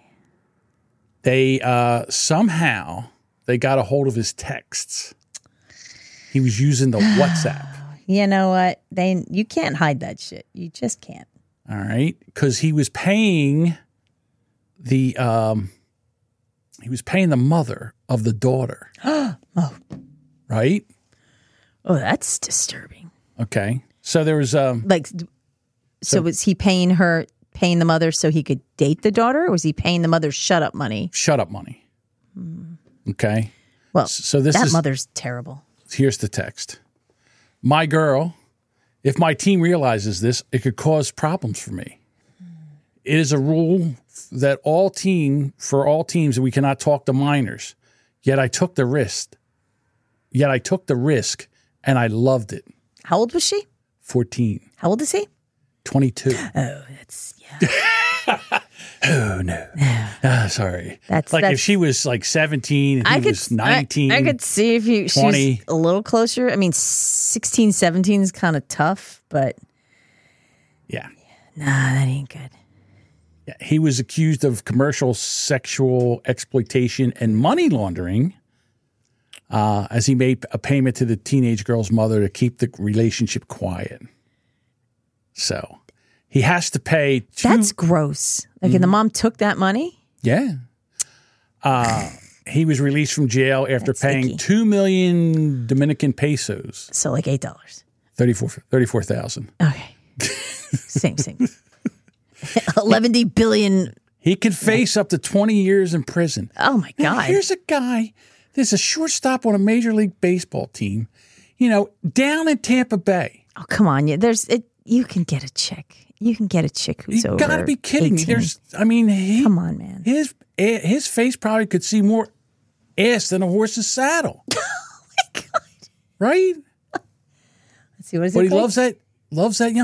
They somehow they got a hold of his texts. He was using the WhatsApp. You know what? You can't hide that shit. You just can't. All right, because he was paying the mother of the daughter. Oh. Right? Oh, that's disturbing. Okay. So there was so was he paying the mother so he could date the daughter, or was he paying the mother shut up money? Shut up money. Okay. Well, so that mother's terrible. Here's the text. My girl If my team realizes this, it could cause problems for me. It is a rule that for all teams that we cannot talk to minors. Yet I took the risk. And I loved it. How old was she? 14. How old is he? 22. Oh, that's, yeah. Oh, no. Sorry. That's if she was like 17 and he was 19. I could see if she 20. was a little closer. I mean, 16, 17 is kind of tough, but. Yeah. Nah, that ain't good. Yeah, he was accused of commercial sexual exploitation and money laundering as he made a payment to the teenage girl's mother to keep the relationship quiet. So he has to pay. That's gross. Like, and the mom took that money? Yeah. He was released from jail after paying 2 million Dominican pesos. So like $8. 34,000. Okay. Same. 11 billion. He could face up to 20 years in prison. Oh my God. Now, here's a guy. There's a shortstop on a Major League Baseball team, down in Tampa Bay. Oh, come on. You can get a chick. You can get a chick who's over. You got to be kidding 18. me. Come on, man. His face probably could see more ass than a horse's saddle. Oh my God. Right? Let's see, what is it? But he loves that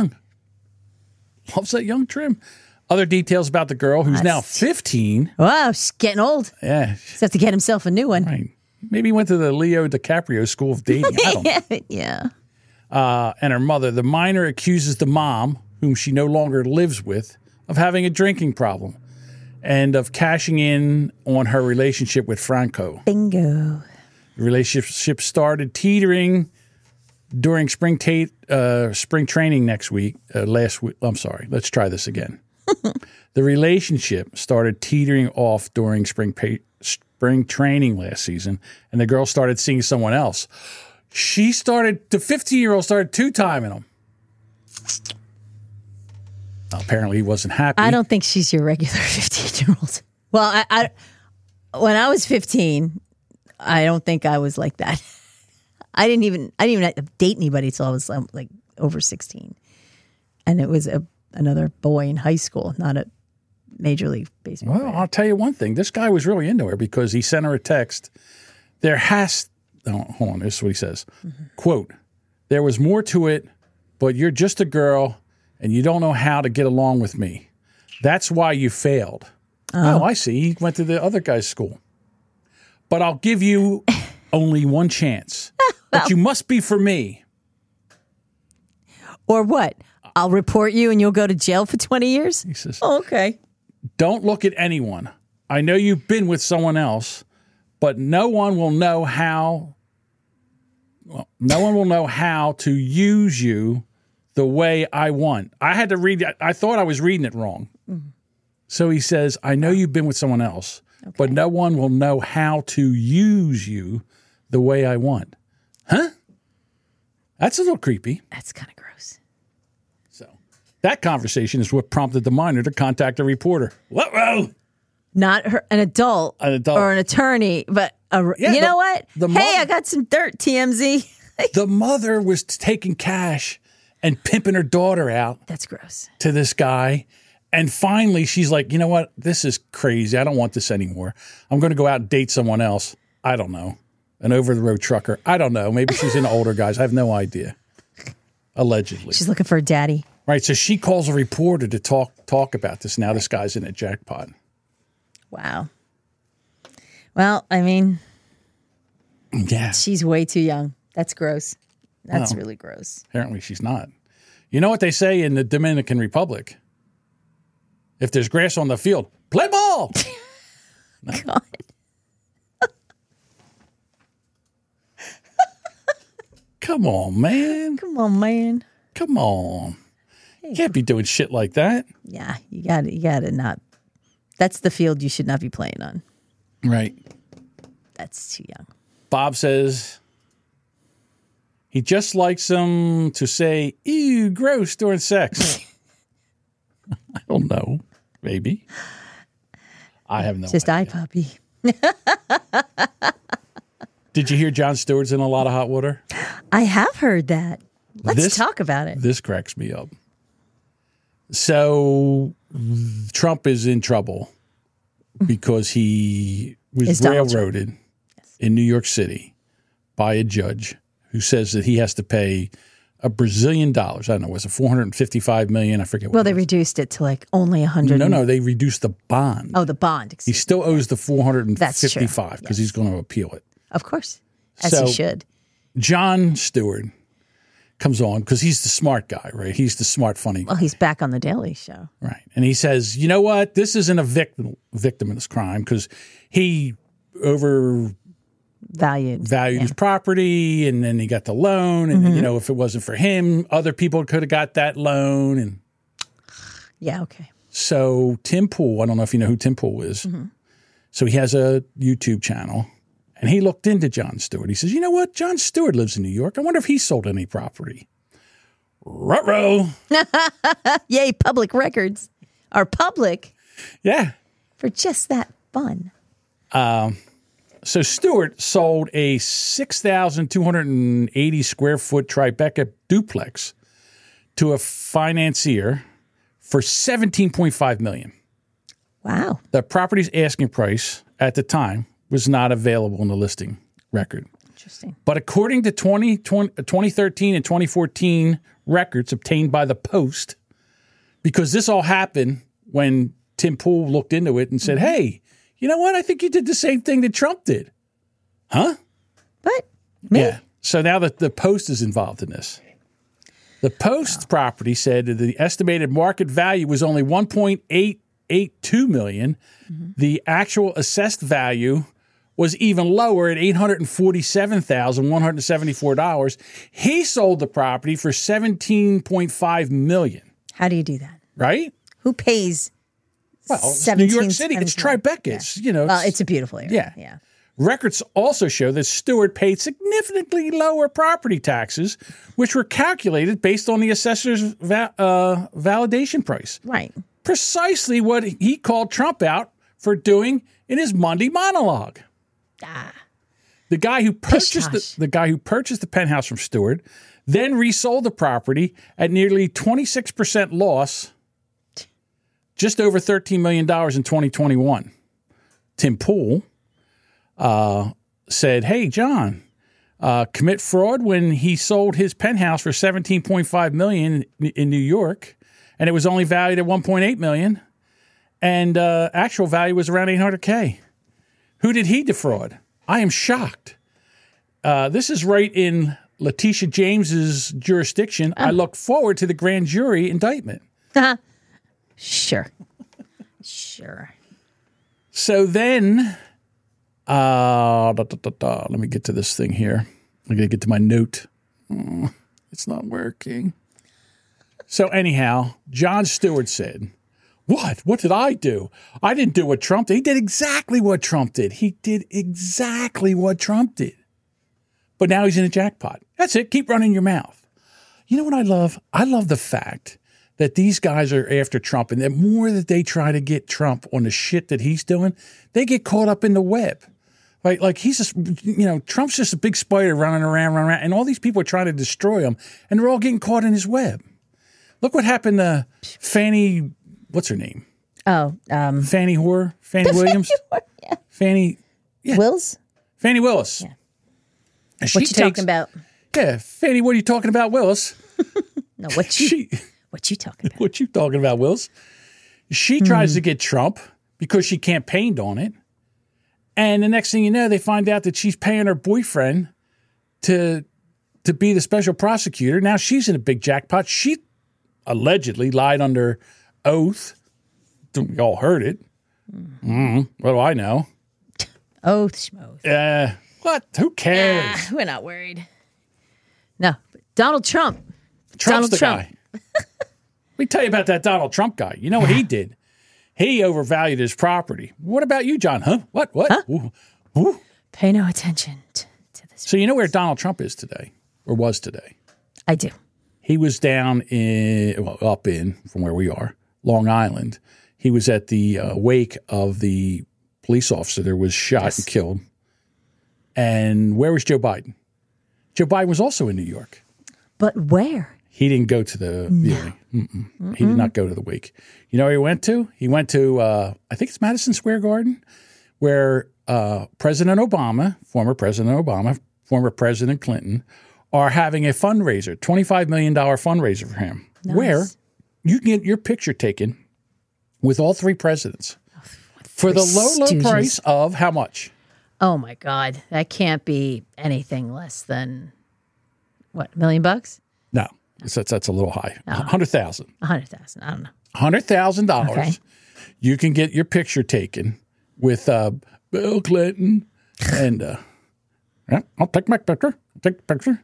young trim. Other details about the girl who's now 15. Wow, she's getting old. Yeah. He's have to get himself a new one. Right. Maybe he went to the Leo DiCaprio School of Dating. I don't know. Yeah. And her mother. The minor accuses the mom, whom she no longer lives with, of having a drinking problem and of cashing in on her relationship with Franco. Bingo. The relationship started teetering during spring training last week. I'm sorry. Let's try this again. The relationship started teetering off during spring training last season, and the girl started seeing someone else. The 15-year-old started two-timing him. Apparently, he wasn't happy. I don't think she's your regular 15-year-old. Well, I when I was 15, I don't think I was like that. I didn't even date anybody until I was like over 16, and it was another boy in high school, not a Major League Baseball. Well, I'll tell you one thing. This guy was really into her because he sent her a text. Hold on. This is what he says. Mm-hmm. Quote, "There was more to it, but you're just a girl and you don't know how to get along with me. That's why you failed." Oh, I see. He went to the other guy's school. "But I'll give you only one chance. But you must be for me." Or what? I'll report you and you'll go to jail for 20 years? He says, "Oh, okay. Don't look at anyone. I know you've been with someone else, but no one will know how to use you the way I want." I had to read it. I thought I was reading it wrong. Mm-hmm. So he says, "I know you've been with someone else, but no one will know how to use you the way I want." Huh? That's a little creepy. That's kind of gross. So that conversation is what prompted the minor to contact a reporter. What? Not an adult or an attorney, but you know what? I got some dirt, TMZ. The mother was taking cash and pimping her daughter out. That's gross. To this guy. And finally, she's like, "You know what? This is crazy. I don't want this anymore. I'm going to go out and date someone else." I don't know. An over-the-road trucker. I don't know. Maybe she's into older guys. I have no idea. Allegedly. She's looking for a daddy. Right. So she calls a reporter to talk about this. Now this guy's in a jackpot. Wow. Well, I mean, yeah, she's way too young. That's gross. That's really gross. Apparently she's not. You know what they say in the Dominican Republic? If there's grass on the field, play ball. God. Come on, man. Come on. You can't be doing shit like that. Yeah, you gotta not. That's the field you should not be playing on. Right. That's too young. Bob says he just likes them to say, "Ew, gross," during sex. I don't know. Maybe. I have no Just idea. iPuppy. Did you hear Jon Stewart's in a lot of hot water? I have heard that. Let's talk about it. This cracks me up. So Trump is in trouble because he was railroaded in New York City by a judge who says that he has to pay $1 Brazilian. I don't know, was it 455 million? I forget. Well, they reduced it to like only 100. No, they reduced the bond. Oh, the bond. He still owes the 455 because he's going to appeal it. Of course, as he should. Jon Stewart comes on because he's the smart guy, right? He's the smart, funny guy. Well, he's back on the Daily Show. Right. And he says, you know what? This isn't a victim of this crime because he overvalued his property and then he got the loan. And, you know, if it wasn't for him, other people could have got that loan. And yeah, okay. So Tim Pool, I don't know if you know who Tim Pool is. So he has a YouTube channel. And he looked into Jon Stewart. He says, you know what? Jon Stewart lives in New York. I wonder if he sold any property. Ruh-roh. Yay, public records are public. Yeah. For just that fun. So Stewart sold a 6,280 square foot Tribeca duplex to a financier for $17.5 million. Wow. The property's asking price at the time was not available in the listing record. Interesting. But according to 2013 and 2014 records obtained by the Post, because this all happened when Tim Pool looked into it and said, hey, you know what? I think you did the same thing that Trump did. Huh? What? Me? Yeah. So now that the Post is involved in this. The Post property said that the estimated market value was only $1.882 million. The actual assessed value was even lower at $847,174. He sold the property for $17.5 million. How do you do that? Right? Who pays? Well, it's New York City. It's Tribeca. Yeah. It's, you know. Well, it's a beautiful area. Yeah. Records also show that Stewart paid significantly lower property taxes, which were calculated based on the assessor's validation price. Right. Precisely what he called Trump out for doing in his Monday monologue. The guy who purchased the penthouse from Stewart then resold the property at nearly 26% loss, just over $13 million in 2021. Tim Pool said, hey, John, commit fraud when he sold his penthouse for $17.5 million in New York, and it was only valued at $1.8 million, and actual value was around $800K. Who did he defraud? I am shocked. This is right in Letitia James's jurisdiction. I look forward to the grand jury indictment. Sure. So then, let me get to this thing here. I'm going to get to my note. It's not working. So anyhow, Jon Stewart said, What? What did I do? I didn't do what Trump did. He did exactly what Trump did. But now he's in a jackpot. That's it. Keep running your mouth. You know what I love? I love the fact that these guys are after Trump, and the more that they try to get Trump on the shit that he's doing, they get caught up in the web. Right? Like he's just, Trump's just a big spider running around, and all these people are trying to destroy him, and they're all getting caught in his web. Look what happened to Fannie, what's her name? Oh, Fannie Williams? Yeah. Fannie Willis? Fannie Willis. Yeah. And What you talking about? Yeah, Fannie, what are you talking about, Willis? No, what you talking about? What you talking about, Willis? She tries to get Trump because she campaigned on it. And the next thing you know, they find out that she's paying her boyfriend to be the special prosecutor. Now she's in a big jackpot. She allegedly lied under oath. We all heard it. What do I know? Oath, schmoth. What? Who cares? We're not worried. No, Donald Trump. Trump's the guy. Let me tell you about that Donald Trump guy. You know what he did? He overvalued his property. What about you, John? Huh? What? Huh? Ooh. Pay no attention to this. So you know where Donald Trump is today, or was today? I do. He was down up in, from where we are, Long Island. He was at the wake of the police officer that was shot and killed. And where was Joe Biden? Joe Biden was also in New York. But where? He didn't go to the viewing. He did not go to the wake. You know where he went to? He went to, I think it's Madison Square Garden, where President Obama, former President Clinton, are having a fundraiser, $25 million fundraiser for him, where you can get your picture taken with all three presidents for the low price of how much? Oh, my God. That can't be anything less than, what, $1 million? No, that's a little high. $100,000. $100,000. I don't know. $100,000. Okay. You can get your picture taken with Bill Clinton and yeah, I'll take my picture. Take the picture.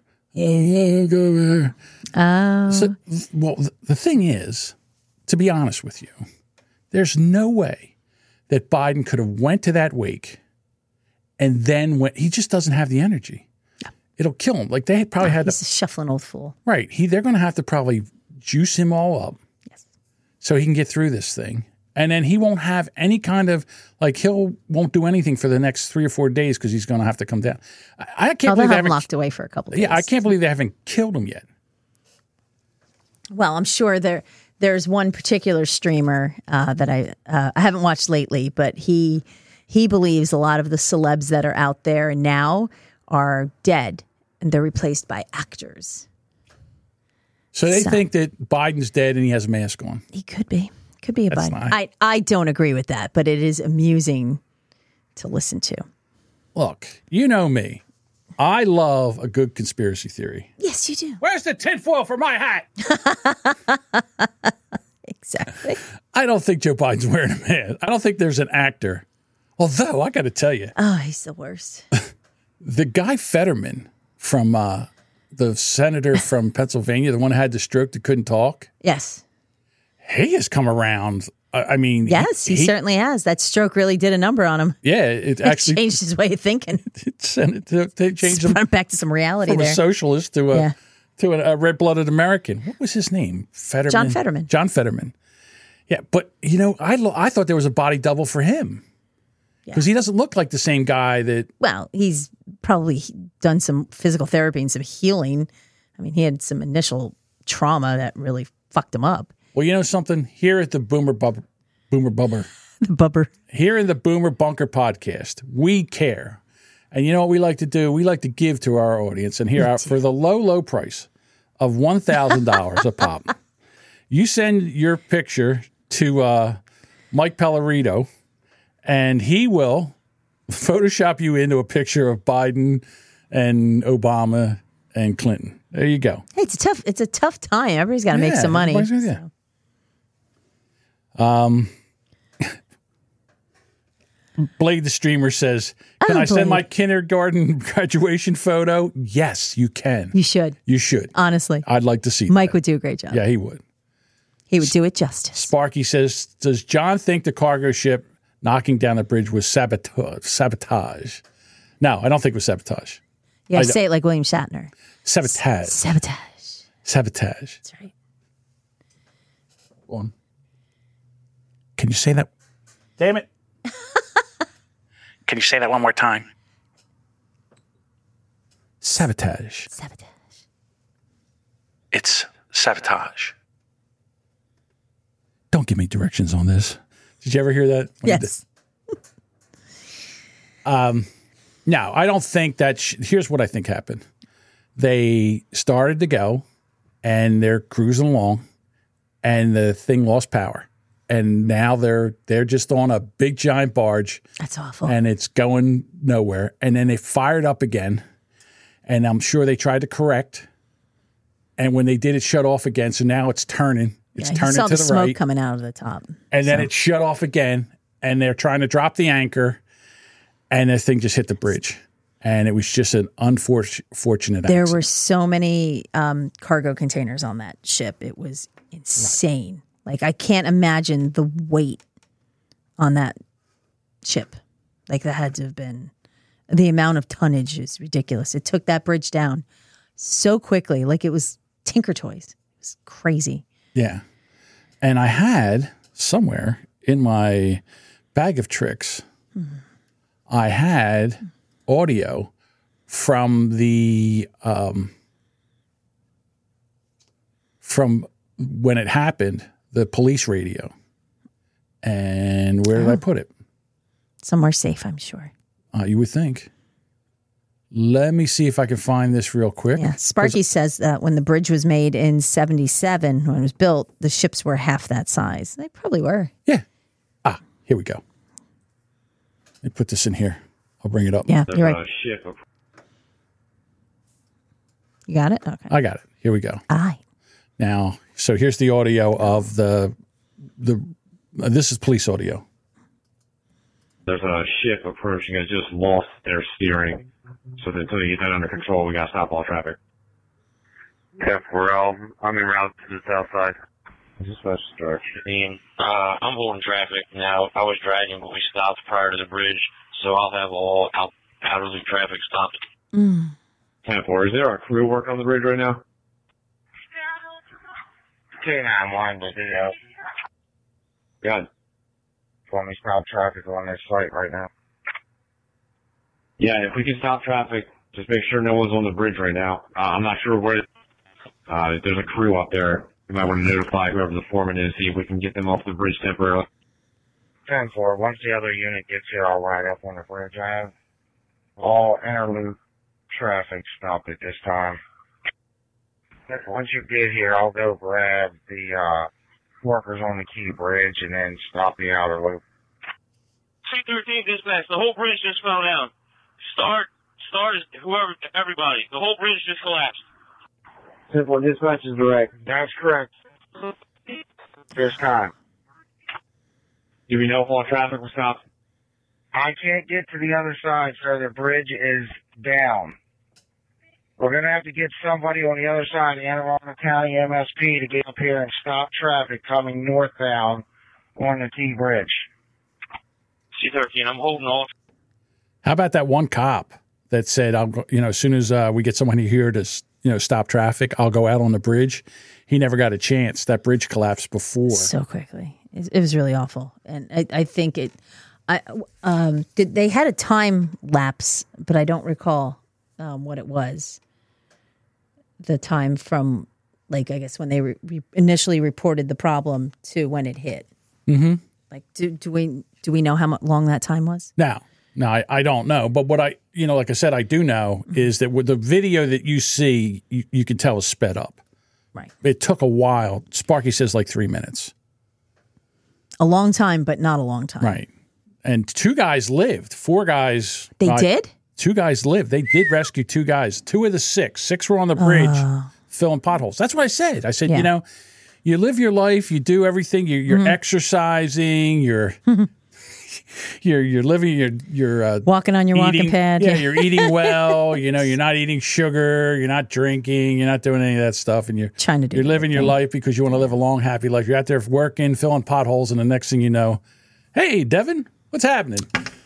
So, well, the thing is, to be honest with you, there's no way that Biden could have went to that wake and then went. He just doesn't have the energy. No. It'll kill him. Like they probably had he's a shuffling old fool. Right. They're going to have to probably juice him all up. Yes. So he can get through this thing. And then he won't have any kind of, like, won't do anything for the next 3 or 4 days because he's going to have to come down. I can't believe they haven't locked away for a couple of days. Yeah, I can't believe they haven't killed him yet. Well, I'm sure there's one particular streamer that I haven't watched lately, but he believes a lot of the celebs that are out there now are dead and they're replaced by actors. So they think that Biden's dead and he has a mask on. He could be. Could be a Biden. I don't agree with that, but it is amusing to listen to. Look, you know me. I love a good conspiracy theory. Yes, you do. Where's the tinfoil for my hat? Exactly. I don't think Joe Biden's wearing a mask. I don't think there's an actor. Although, I got to tell you. Oh, he's the worst. The guy Fetterman from the senator from Pennsylvania, the one who had the stroke that couldn't talk. Yes. He has come around. I mean, yes, he certainly has. That stroke really did a number on him. Yeah, it actually changed his way of thinking. It changed him back to some reality from there. A socialist to a red-blooded American. What was his name? Fetterman. John Fetterman. John Fetterman. Yeah, but you know, I thought there was a body double for him because he doesn't look like the same guy that. Well, he's probably done some physical therapy and some healing. I mean, he had some initial trauma that really fucked him up. Well, you know something? Here at the Boomer Bubber. The Bubber. Here in the Boomer Bunker podcast, we care. And you know what we like to do? We like to give to our audience. And here, for the low price of $1,000 a pop, you send your picture to Mike Pellerito, and he will Photoshop you into a picture of Biden and Obama and Clinton. There you go. Hey, it's a tough time. Everybody's got to make some money. Blade the Streamer says, can I send my kindergarten graduation photo? Yes, you can. You should. You should. Honestly. I'd like to see Mike that. would do a great job. Yeah, he would. He would do it justice. Sparky says, does John think the cargo ship knocking down the bridge was sabotage? No, I don't think it was sabotage. Yeah, say it like William Shatner. Sabotage. Sabotage. Sabotage. That's right. Go on. Can you say that? Damn it. Can you say that one more time? Sabotage. Sabotage. It's sabotage. Don't give me directions on this. Did you ever hear that? Yes. No, I don't think that. Here's what I think happened. They started to go, and they're cruising along, and the thing lost power. And now they're just on a big giant barge. That's awful. And it's going nowhere. And then they fired up again. And I'm sure they tried to correct. And when they did, it shut off again. So now it's turning. It's turning saw to the the smoke right. coming out of the top. And then it shut off again. And they're trying to drop the anchor. And the thing just hit the bridge. And it was just an unfortunate accident. There were so many cargo containers on that ship. It was insane. Right. Like, I can't imagine the weight on that ship. Like, that had to have been, the amount of tonnage is ridiculous. It took that bridge down so quickly. Like, it was Tinker Toys. It was crazy. Yeah. And I had somewhere in my bag of tricks, I had audio from the from when it happened, the police radio. And where did I put it? Somewhere safe, I'm sure. You would think. Let me see if I can find this real quick. Yeah, Sparky says that when the bridge was made in 1977, when it was built, the ships were half that size. They probably were. Yeah. Here we go. Let me put this in here. I'll bring it up. Yeah, you're right. You got it? Okay. I got it. Here we go. Aye. Now, so here's the audio of the this is police audio. There's a ship approaching. It just lost their steering. So until you get that under control, we got to stop all traffic. Yeah, I'm en route to the south side. Dispatch direction. I'm holding traffic now. I was dragging, but we stopped prior to the bridge, so I'll have all outer loop traffic stopped. 10-4. Is there a crew work on the bridge right now? 291, but Good. Want me to stop traffic on this site right now? Yeah, if we can stop traffic, just make sure no one's on the bridge right now. I'm not sure where. If there's a crew up there, we might want to notify whoever the foreman is, see if we can get them off the bridge temporarily. 10-4. Once the other unit gets here, I'll ride up on the bridge. I have all interloop traffic stopped at this time. Once you get here, I'll go grab the workers on the key bridge and then stop the outer loop. C-13 dispatch, the whole bridge just fell down. Start everybody. The whole bridge just collapsed. Simple dispatch is direct. That's correct. There's time. Do we know if all traffic was stopped? I can't get to the other side, sir. The bridge is down. We're going to have to get somebody on the other side, the Anne Arundel County MSP, to get up here and stop traffic coming northbound on the T bridge. C-13, I'm holding off. How about that one cop that said, "I'll go, as soon as we get someone here to, stop traffic, I'll go out on the bridge." He never got a chance. That bridge collapsed before. So quickly. It was really awful. And I think they had a time lapse, but I don't recall what it was. The time from, I guess, when they initially reported the problem to when it hit. Mm-hmm. Do we know how long that time was? No, I don't know. But what I said, I do know is that with the video that you see, you can tell is sped up. Right. It took a while. Sparky says 3 minutes. A long time, but not a long time. Right. And 2 guys lived. 4 guys. They did? 2 guys lived. They did rescue 2 guys. 2 of the 6. 6 were on the bridge filling potholes. That's what I said. I said, you live your life. You do everything. You're exercising. You're living. You're walking on your walking pad. Yeah, you're eating well. You're not eating sugar. You're not drinking. You're not doing any of that stuff. And you're trying to do. You're living your life because you want to live a long, happy life. You're out there working, filling potholes, and the next thing you know, hey, Devin, what's happening?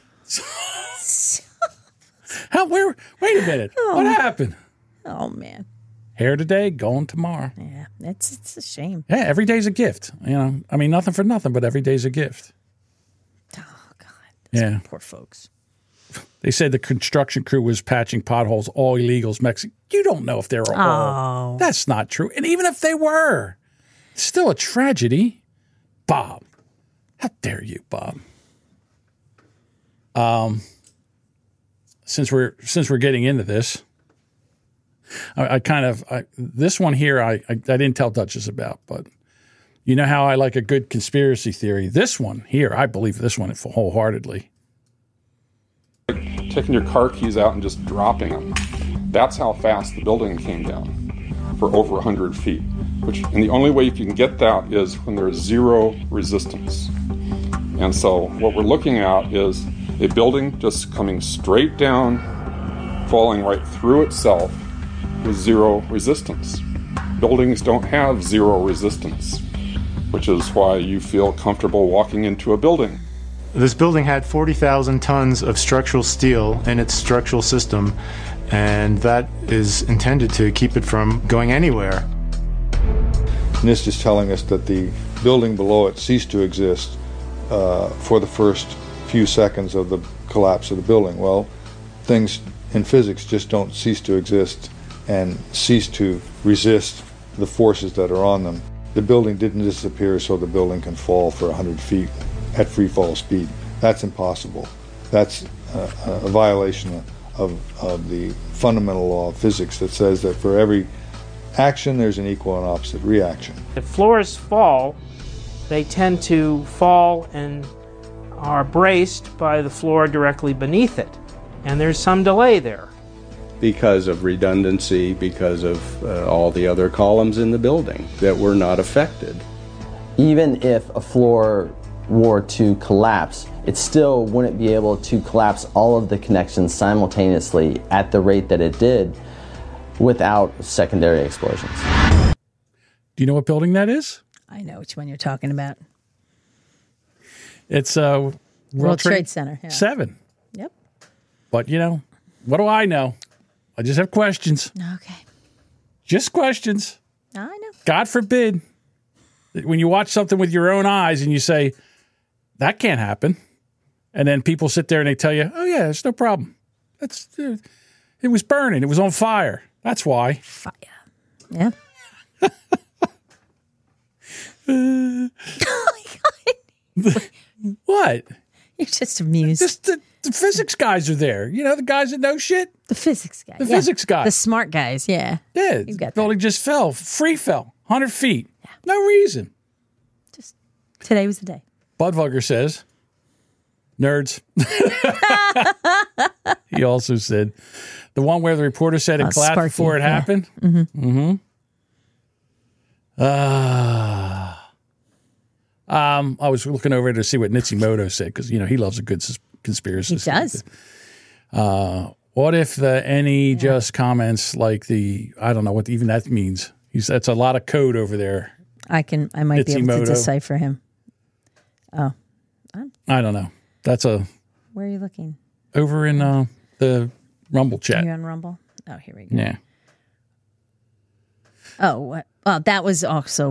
Wait a minute. What happened? Oh man. Here today, going tomorrow. Yeah, it's a shame. Yeah, every day's a gift. Nothing for nothing, but every day's a gift. Oh God. Yeah. Poor folks. They said the construction crew was patching potholes, all illegals, Mexican. You don't know if they were all. That's not true. And even if they were, it's still a tragedy. Bob. How dare you, Bob? Since we're getting into this, this one here I didn't tell Duchess about, but you know how I like a good conspiracy theory. This one here, I believe this one wholeheartedly. Taking your car keys out and just dropping them. That's how fast the building came down, for over 100 feet. And the only way you can get that is when there's zero resistance. And so what we're looking at is a building just coming straight down, falling right through itself with zero resistance. Buildings don't have zero resistance, which is why you feel comfortable walking into a building. This building had 40,000 tons of structural steel in its structural system, and that is intended to keep it from going anywhere. NIST is telling us that the building below it ceased to exist for the first few seconds of the collapse of the building. Well, things in physics just don't cease to exist and cease to resist the forces that are on them. The building didn't disappear so the building can fall for 100 feet at free fall speed. That's impossible. That's a violation of the fundamental law of physics that says that for every action, there's an equal and opposite reaction. If floors fall, they tend to fall and are braced by the floor directly beneath it. And there's some delay there. Because of redundancy, because of all the other columns in the building that were not affected. Even if a floor were to collapse, it still wouldn't be able to collapse all of the connections simultaneously at the rate that it did without secondary explosions. Do you know what building that is? I know which one you're talking about. It's World Trade Center. Yeah. 7. Yep. But, what do I know? I just have questions. Okay. Just questions. I know. God forbid, when you watch something with your own eyes and you say, that can't happen. And then people sit there and they tell you, oh, yeah, it's no problem. It was burning. It was on fire. That's why. Fire. Yeah. Oh, my God. What? You're just amused. Just the physics guys are there. The guys that know shit. The physics guys. The physics guys. The smart guys, yeah. Yeah. The building just fell. Free fell. 100 feet. Yeah. No reason. Just today was the day. Budvugger says, nerds. He also said, the one where the reporter said it collapsed Sparky, before it happened. Mm-hmm. I was looking over to see what Nitsimoto said because, he loves a good conspiracy. He does. What if any just comments like I don't know what even that means. That's a lot of code over there. I might be able to Nitsimoto. decipher him. Oh. I don't know. That's Where are you looking? over in the Rumble chat. You're on Rumble? Oh, here we go. Yeah. Oh, well, that was also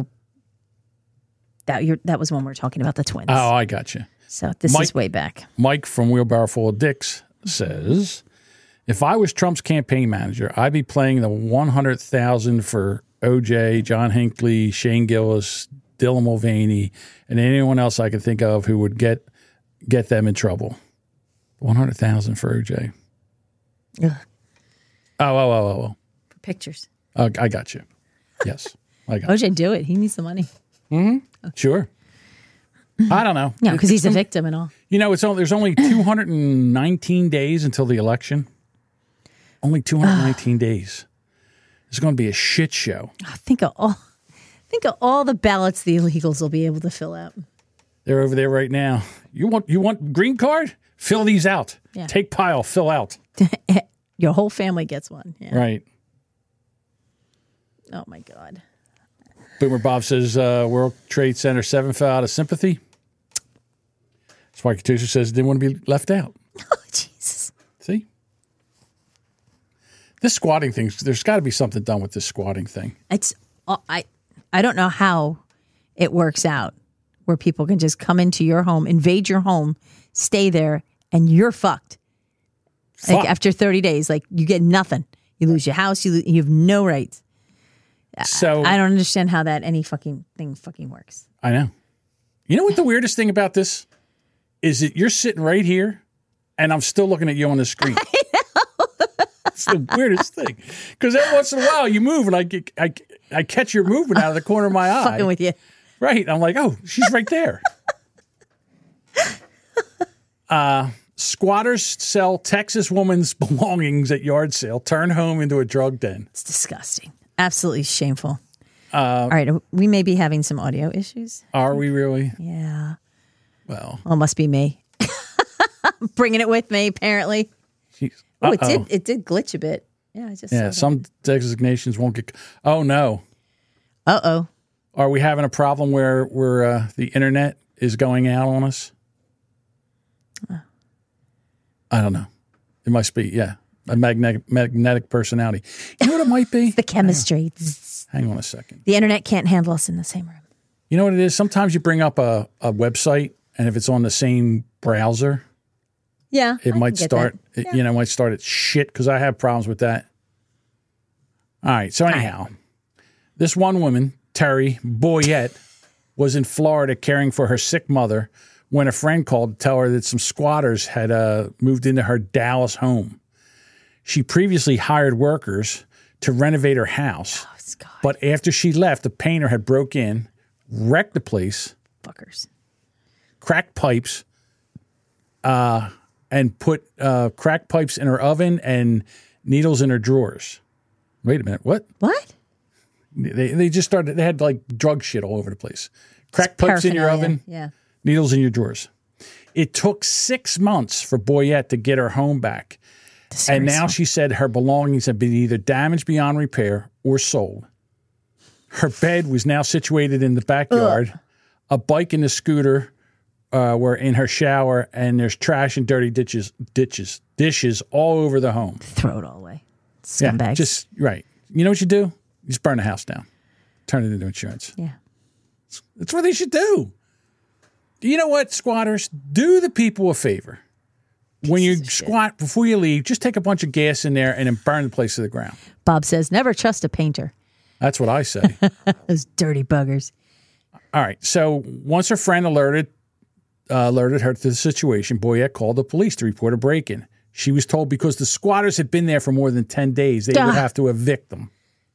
that was when we were talking about the twins. Oh, I got you. So this is way back. Mike from Wheelbarrow Full of Dicks says, if I was Trump's campaign manager, I'd be playing the 100,000 for OJ, John Hinckley, Shane Gillis, Dylan Mulvaney, and anyone else I could think of who would get them in trouble. 100,000 for OJ. Ugh. Oh. For pictures. I got you. Yes. I got OJ, do it. He needs the money. Mm-hmm. Sure. I don't know. No, because he's a victim and all. There's only 219 days until the election. Only 219 days. It's going to be a shit show. Think of all the ballots the illegals will be able to fill out. They're over there right now. You want green card? Fill these out. Yeah. Take pile, fill out. Your whole family gets one. Yeah. Right. Oh my God. Boomer Bob says World Trade Center 7 fell out of sympathy. Sparky Katusha says didn't want to be left out. Oh, Jesus. See? This squatting thing, there's got to be something done with this squatting thing. It's I don't know how it works out where people can just come into your home, invade your home, stay there, and you're fucked. Like after 30 days, like you get nothing. You lose your house. You have no rights. So I don't understand how that any fucking thing fucking works. I know. You know what the weirdest thing about this is that you're sitting right here, and I'm still looking at you on the screen. I know. It's the weirdest thing because every once in a while you move, and I catch your movement out of the corner of my eye. Fucking with you, right? I'm like, oh, she's right there. Squatters sell Texas woman's belongings at yard sale, turn home into a drug den. It's disgusting. Absolutely shameful. All right, we may be having some audio issues. Are we really? Yeah. Well, it must be me. I'm bringing it with me, apparently. Oh, it did glitch a bit. Yeah, I just saw that. Some designations won't get. Oh no. Uh-oh. Are we having a problem where the internet is going out on us? I don't know. It must be, a magnetic personality. You know what it might be? The chemistry. Hang on a second. The internet can't handle us in the same room. You know what it is? Sometimes you bring up a website, and if it's on the same browser, it might start. Might start at shit because I have problems with that. All right. So anyhow, This one woman, Terry Boyette, was in Florida caring for her sick mother when a friend called to tell her that some squatters had moved into her Dallas home. She previously hired workers to renovate her house, but after she left, the painter had broke in, wrecked the place, fuckers, cracked pipes, and put cracked pipes in her oven and needles in her drawers. Wait a minute, what? What? They just started. They had like drug shit all over the place. Cracked pipes in your oven, yeah. Needles in your drawers. It took 6 months for Boyette to get her home back. And now she said her belongings have been either damaged beyond repair or sold. Her bed was now situated in the backyard. Ugh. A bike and a scooter were in her shower, and there's trash and dirty dishes all over the home. Throw it all away. Scumbags. Yeah, just right. You know what you do? You just burn the house down. Turn it into insurance. Yeah. That's what they should do. You know what, squatters? Do the people a favor. When you squat, before you leave, just take a bunch of gas in there and then burn the place to the ground. Bob says, never trust a painter. That's what I say. Those dirty buggers. All right. So once her friend alerted her to the situation, Boyette called the police to report a break-in. She was told because the squatters had been there for more than 10 days, they would have to evict them.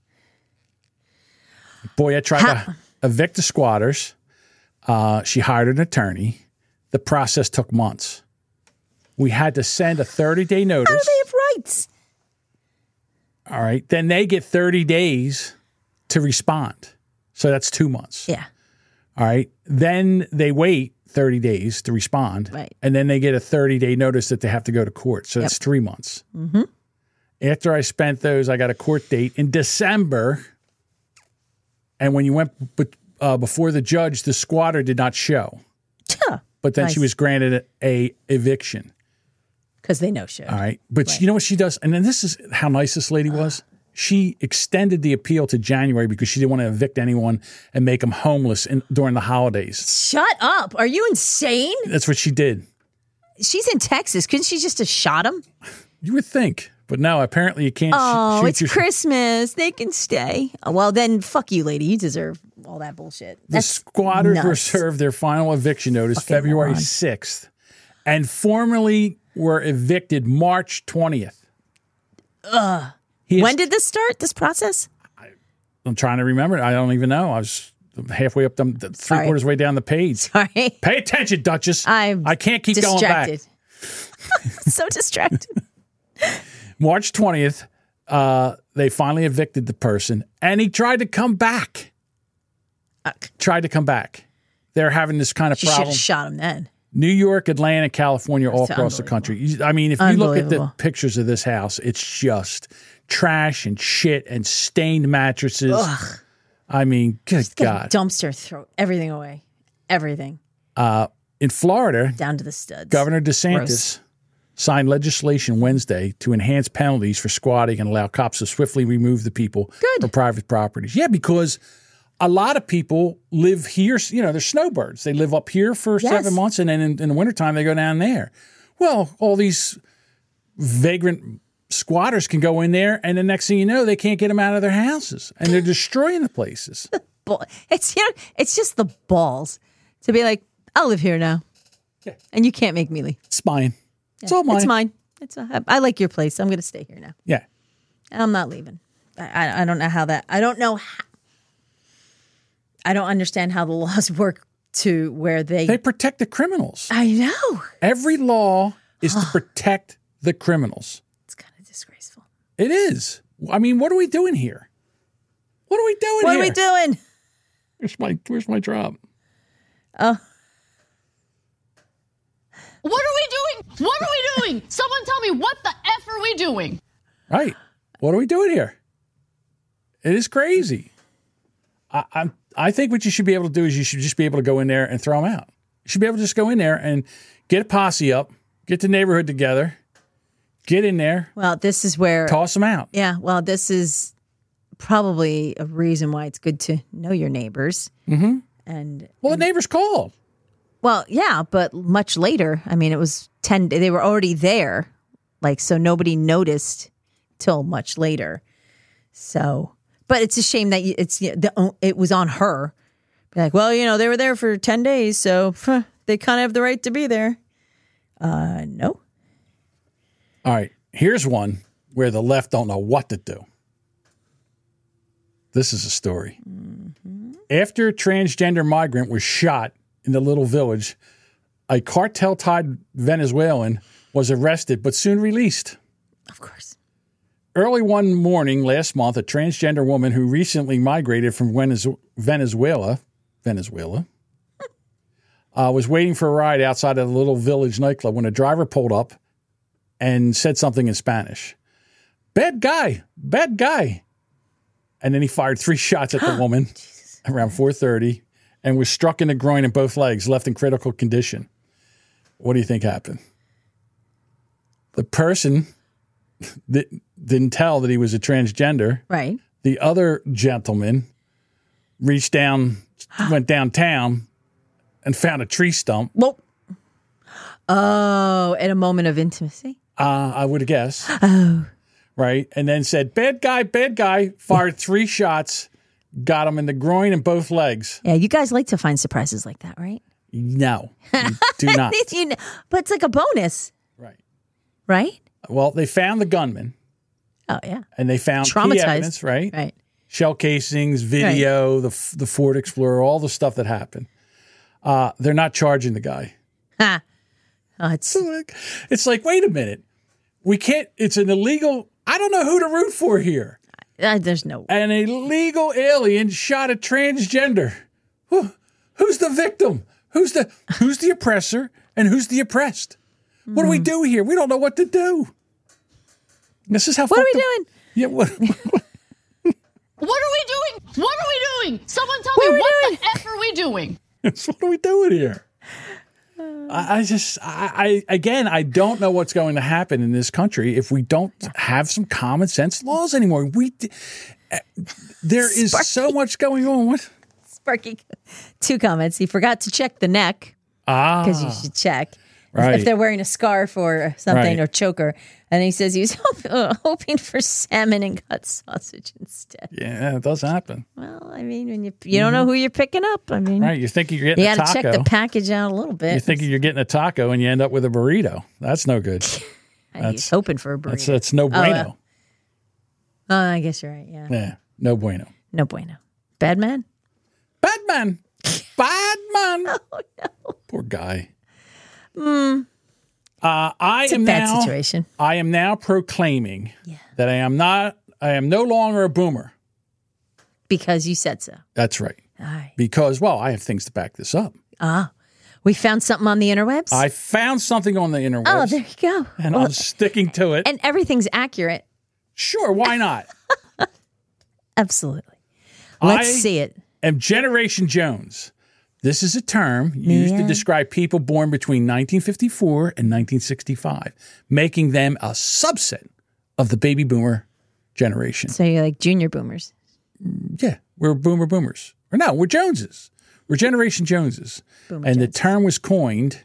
Boyette tried to evict the squatters. She hired an attorney. The process took months. We had to send a 30-day notice. How do they have rights? All right. Then they get 30 days to respond. So that's 2 months. Yeah. All right. Then they wait 30 days to respond. Right. And then they get a 30-day notice that they have to go to court. So that's 3 months. Mm-hmm. After I spent those, I got a court date in December. And when you went before the judge, the squatter did not show. But then she was granted a eviction. Because they know shit. All right. But you know what she does? And then this is how nice this lady was. She extended the appeal to January because she didn't want to evict anyone and make them homeless during the holidays. Shut up. Are you insane? That's what she did. She's in Texas. Couldn't she just have shot him? You would think. But no, apparently you can't Oh, shoot it's Christmas. They can stay. Well, then fuck you, lady. You deserve all that bullshit. The squatters were served their final eviction notice February 6th and formally were evicted March 20th. Ugh. When did this start, this process? I'm trying to remember. I don't even know. I was halfway up, three-quarters way down the page. Sorry. Pay attention, Duchess. I can't keep going back. So distracted. March 20th, they finally evicted the person, and he tried to come back. They're having this kind of She problem. should have shot him then. New York, Atlanta, California, all across the country. I mean, if you look at the pictures of this house, it's just trash and shit and stained mattresses. Ugh. I mean, good God. Dumpster, throw everything away. Everything. In Florida, Down to the studs. Governor DeSantis Gross. signed legislation Wednesday to enhance penalties for squatting and allow cops to swiftly remove the people from private properties. Yeah, because a lot of people live here. You know, they're snowbirds. They live up here for 7 months, and then in the wintertime, they go down there. Well, all these vagrant squatters can go in there, and the next thing you know, they can't get them out of their houses, and they're destroying the places. It's just the balls to be like, I'll live here now. Yeah. And you can't make me leave. It's mine. It's all mine. It's mine. I like your place. I'm going to stay here now. Yeah. I'm not leaving. I don't know how that. I don't know how. I don't understand how the laws work to where they protect the criminals. I know. Every law is to protect the criminals. It's kind of disgraceful. It is. I mean, what are we doing here? What are we doing What here? are we doing? Where's my drop? Oh. What are we doing? What are we doing? Someone tell me, what the F are we doing? Right. What are we doing here? It is crazy. I think what you should be able to do is you should just be able to go in there and throw them out. You should be able to just go in there and get a posse up, get the neighborhood together, get in there. Well, this is where toss them out. Yeah. Well, this is probably a reason why it's good to know your neighbors. Mm-hmm. And the neighbors called. Well, yeah, but much later. I mean, it was 10. They were already there, so nobody noticed till much later. So. But it's a shame that it was on her. Be like, well, they were there for 10 days, so they kind of have the right to be there. No. All right. Here's one where the left don't know what to do. This is a story. Mm-hmm. After a transgender migrant was shot in the little village, a cartel-tied Venezuelan was arrested but soon released. Of course. Early one morning last month, a transgender woman who recently migrated from Venezuela, was waiting for a ride outside of the little village nightclub when a driver pulled up and said something in Spanish. Bad guy. And then he fired 3 shots at the woman around 4:30 and was struck in the groin and both legs, left in critical condition. What do you think happened? The person didn't tell that he was a transgender. Right. The other gentleman reached down, went downtown, and found a tree stump. Well, at a moment of intimacy? I would guess. Oh. Right. And then said, bad guy, fired 3 shots, got him in the groin and both legs. Yeah, you guys like to find surprises like that, right? No, you do not. But it's like a bonus. Right. Right? Well, they found the gunman. Oh, yeah. And they found key Traumatized. evidence, right? Right. Shell casings, video, the Ford Explorer, all the stuff that happened. They're not charging the guy. Ha. Oh, it's like, wait a minute. We can't, it's an illegal, I don't know who to root for here. There's no. An illegal alien shot a transgender. Who's the victim? Who's the oppressor and who's the oppressed? What do we do here? We don't know what to do. This is how. What are we doing? Yeah. What are we doing? What are we doing? Someone tell me what the F are we doing? What are we doing here? I don't know what's going to happen in this country if we don't have some common sense laws anymore. There is so much going on. What? Sparky, 2 comments. He forgot to check the neck. Because you should check. Right. If they're wearing a scarf or something, Right. or choker. And he says he was hoping for salmon and gut sausage instead. Yeah, it does happen. Well, I mean, when you don't know who you're picking up. I mean, Right, you're thinking you're getting you a got to taco. check the package out a little bit. You're thinking you're getting a taco and you end up with a burrito. That's no good. He's hoping for a burrito. That's no bueno. I guess you're right. Yeah. Yeah, no bueno. No bueno. Bad man? Bad man. Bad man. Oh, no. Poor guy. It's a bad situation. I am now proclaiming that I am no longer a boomer. Because you said so. That's right. All right. Because, well, I have things to back this up. We found something on the interwebs? I found something on the interwebs. Oh, there you go. And I'm sticking to it. And everything's accurate. Sure, why not? Absolutely. Let's see it. I'm Generation Jones. This is a term used to describe people born between 1954 and 1965, making them a subset of the baby boomer generation. So you're like junior boomers. Yeah, we're boomers. Or no, we're Joneses. We're Generation Joneses. The term was coined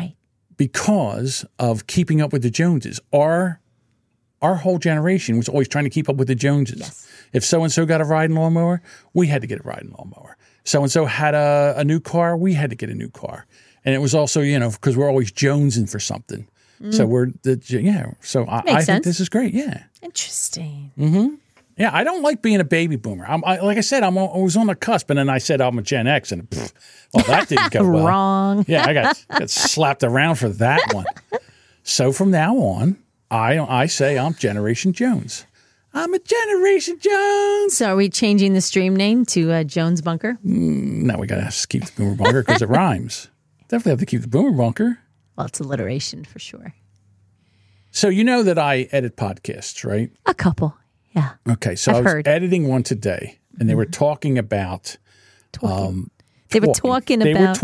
because of keeping up with the Joneses. Our whole generation was always trying to keep up with the Joneses. Yes. If so-and-so got a riding lawnmower, we had to get a riding lawnmower. So-and-so had a new car, we had to get a new car. And it was also, because we're always jonesing for something. So So I think this is great. Yeah. Interesting. Mm-hmm. Yeah, I don't like being a baby boomer. Like I said, I was on the cusp, and then I said I'm a Gen X, and that didn't go well. Wrong. Yeah, I got slapped around for that one. So from now on, I say I'm Generation Jones. I'm a Generation Jones. So are we changing the stream name to Jones Bunker? No, we got to keep the Boomer Bunker because it rhymes. Definitely have to keep the Boomer Bunker. Well, it's alliteration for sure. So you know that I edit podcasts, right? A couple, yeah. Okay, so I was editing one today, and they were talking about... They were talking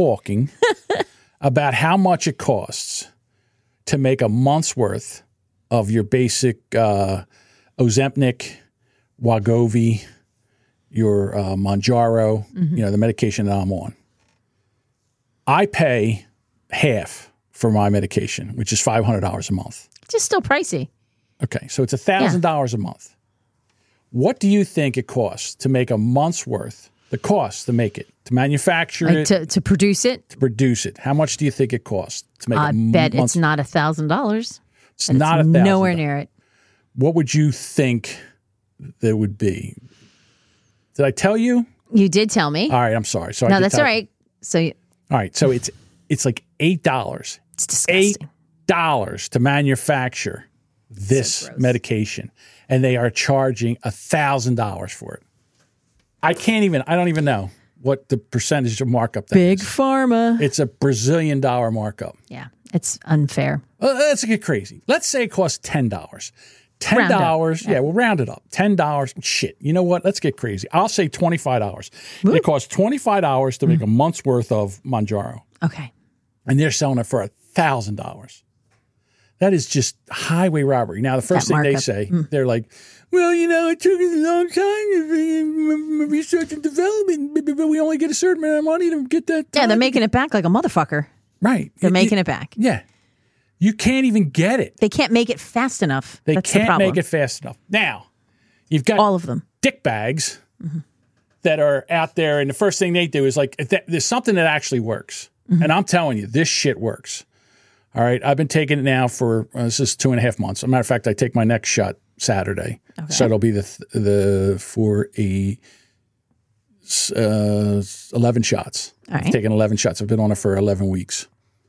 about how much it costs to make a month's worth of your basic Ozempic, Wegovy, your Mounjaro, the medication that I'm on. I pay half for my medication, which is $500 a month. Just still pricey. Okay, so it's $1,000 a month. What do you think it costs to make a month's worth? The cost to make it, to manufacture Like it, to produce it? to produce it. How much do you think it costs to make I a bet month's? it's not $1,000. It's not $1,000. Nowhere near it. What would you think there would be? Did I tell you? You did tell me. All right, I'm sorry. So I No, did that's tell all you. right. So All right, so it's like $8. It's disgusting. $8 to manufacture this medication, and they are charging $1,000 for it. I don't even know what the percentage of markup that Big is. Pharma. It's a Brazilian dollar markup. Yeah, it's unfair. Let's get crazy. Let's say it costs $10. $10. Yeah, we'll round it up. $10. Shit. You know what? Let's get crazy. I'll say $25. It costs $25 to make a month's worth of Mounjaro. Okay. And they're selling it for $1,000. That is just highway robbery. Now, the first That thing they markup. say, they're like, well, it took us a long time, research and development, but we only get a certain amount of money to get that. Yeah, they're making it back like a motherfucker. Right. They're making it back. Yeah. You can't even get it. They can't make it fast enough. They That's the can't problem. make it fast enough. Now, you've got all of them dick bags that are out there, and the first thing they do is like, there's something that actually works. And I'm telling you, this shit works. All right. I've been taking it now for, this is 2.5 months. As a matter of fact, I take my next shot Saturday. Okay. So it'll be for 11 shots. All right. I've taken 11 shots. I've been on it for 11 weeks.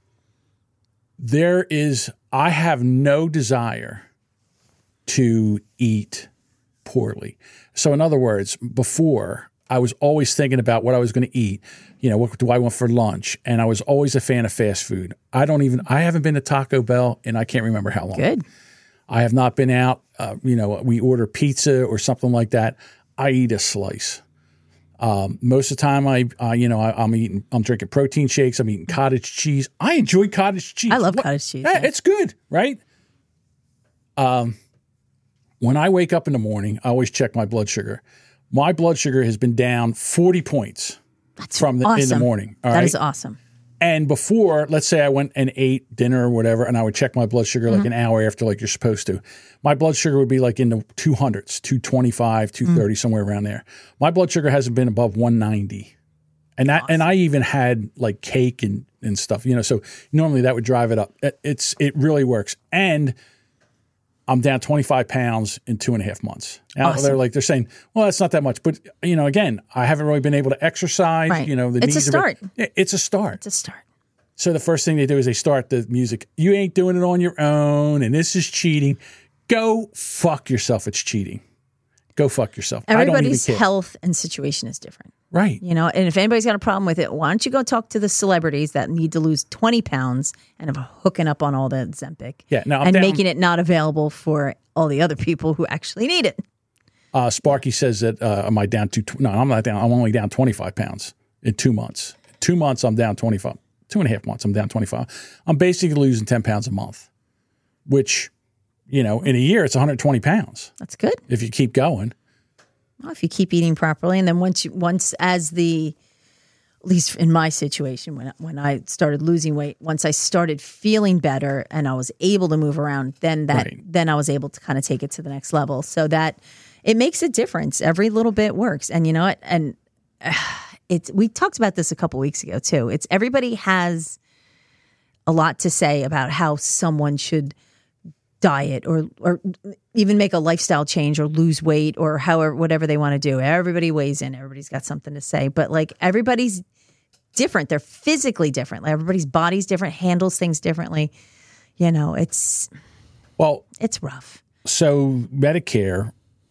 I have no desire to eat poorly. So in other words, before I was always thinking about what I was going to eat. What do I want for lunch? And I was always a fan of fast food. I haven't been to Taco Bell and I can't remember how long. Good. I have not been out. We order pizza or something like that. I eat a slice. Most of the time I'm drinking protein shakes. I'm eating cottage cheese. I enjoy cottage cheese. I love cottage cheese. Yeah, it's good, right? When I wake up in the morning, I always check my blood sugar. My blood sugar has been down 40 points in the morning. All that right? is awesome. And before, let's say I went and ate dinner or whatever, and I would check my blood sugar like an hour after, like you're supposed to. My blood sugar would be like in the 200s, 225, 230, somewhere around there. My blood sugar hasn't been above 190. And and I even had like cake and stuff, so normally that would drive it up. It really works. And I'm down 25 pounds in 2.5 months. Now Awesome. they're saying, well, that's not that much. But, again, I haven't really been able to exercise. Right. The It's a knees start. It's a start. It's a start. So the first thing they do is they start the music. You ain't doing it on your own, and this is cheating. Go fuck yourself. It's cheating. Go fuck yourself. I don't even Everybody's care. health and situation is different. Right. And if anybody's got a problem with it, why don't you go talk to the celebrities that need to lose 20 pounds and are hooking up on all the Ozempic Yeah, now I'm and down- making it not available for all the other people who actually need it. Sparky says that am I down to? No, I'm not down. I'm only down 25 pounds in 2 months. 2 months, I'm down 25. 2.5 months, I'm down 25. I'm basically losing 10 pounds a month, which, in a year, it's 120 pounds. That's good. If you keep going. Well, if you keep eating properly, and then at least in my situation, when I started losing weight, once I started feeling better and I was able to move around, then I was able to kind of take it to the next level. So that it makes a difference. Every little bit works. And you know what? And we talked about this a couple weeks ago too. Everybody has a lot to say about how someone should diet or even make a lifestyle change or lose weight or whatever they want to do. Everybody weighs in. Everybody's got something to say. But like everybody's different. They're physically different. Like everybody's body's different, handles things differently. It's rough. So Medicare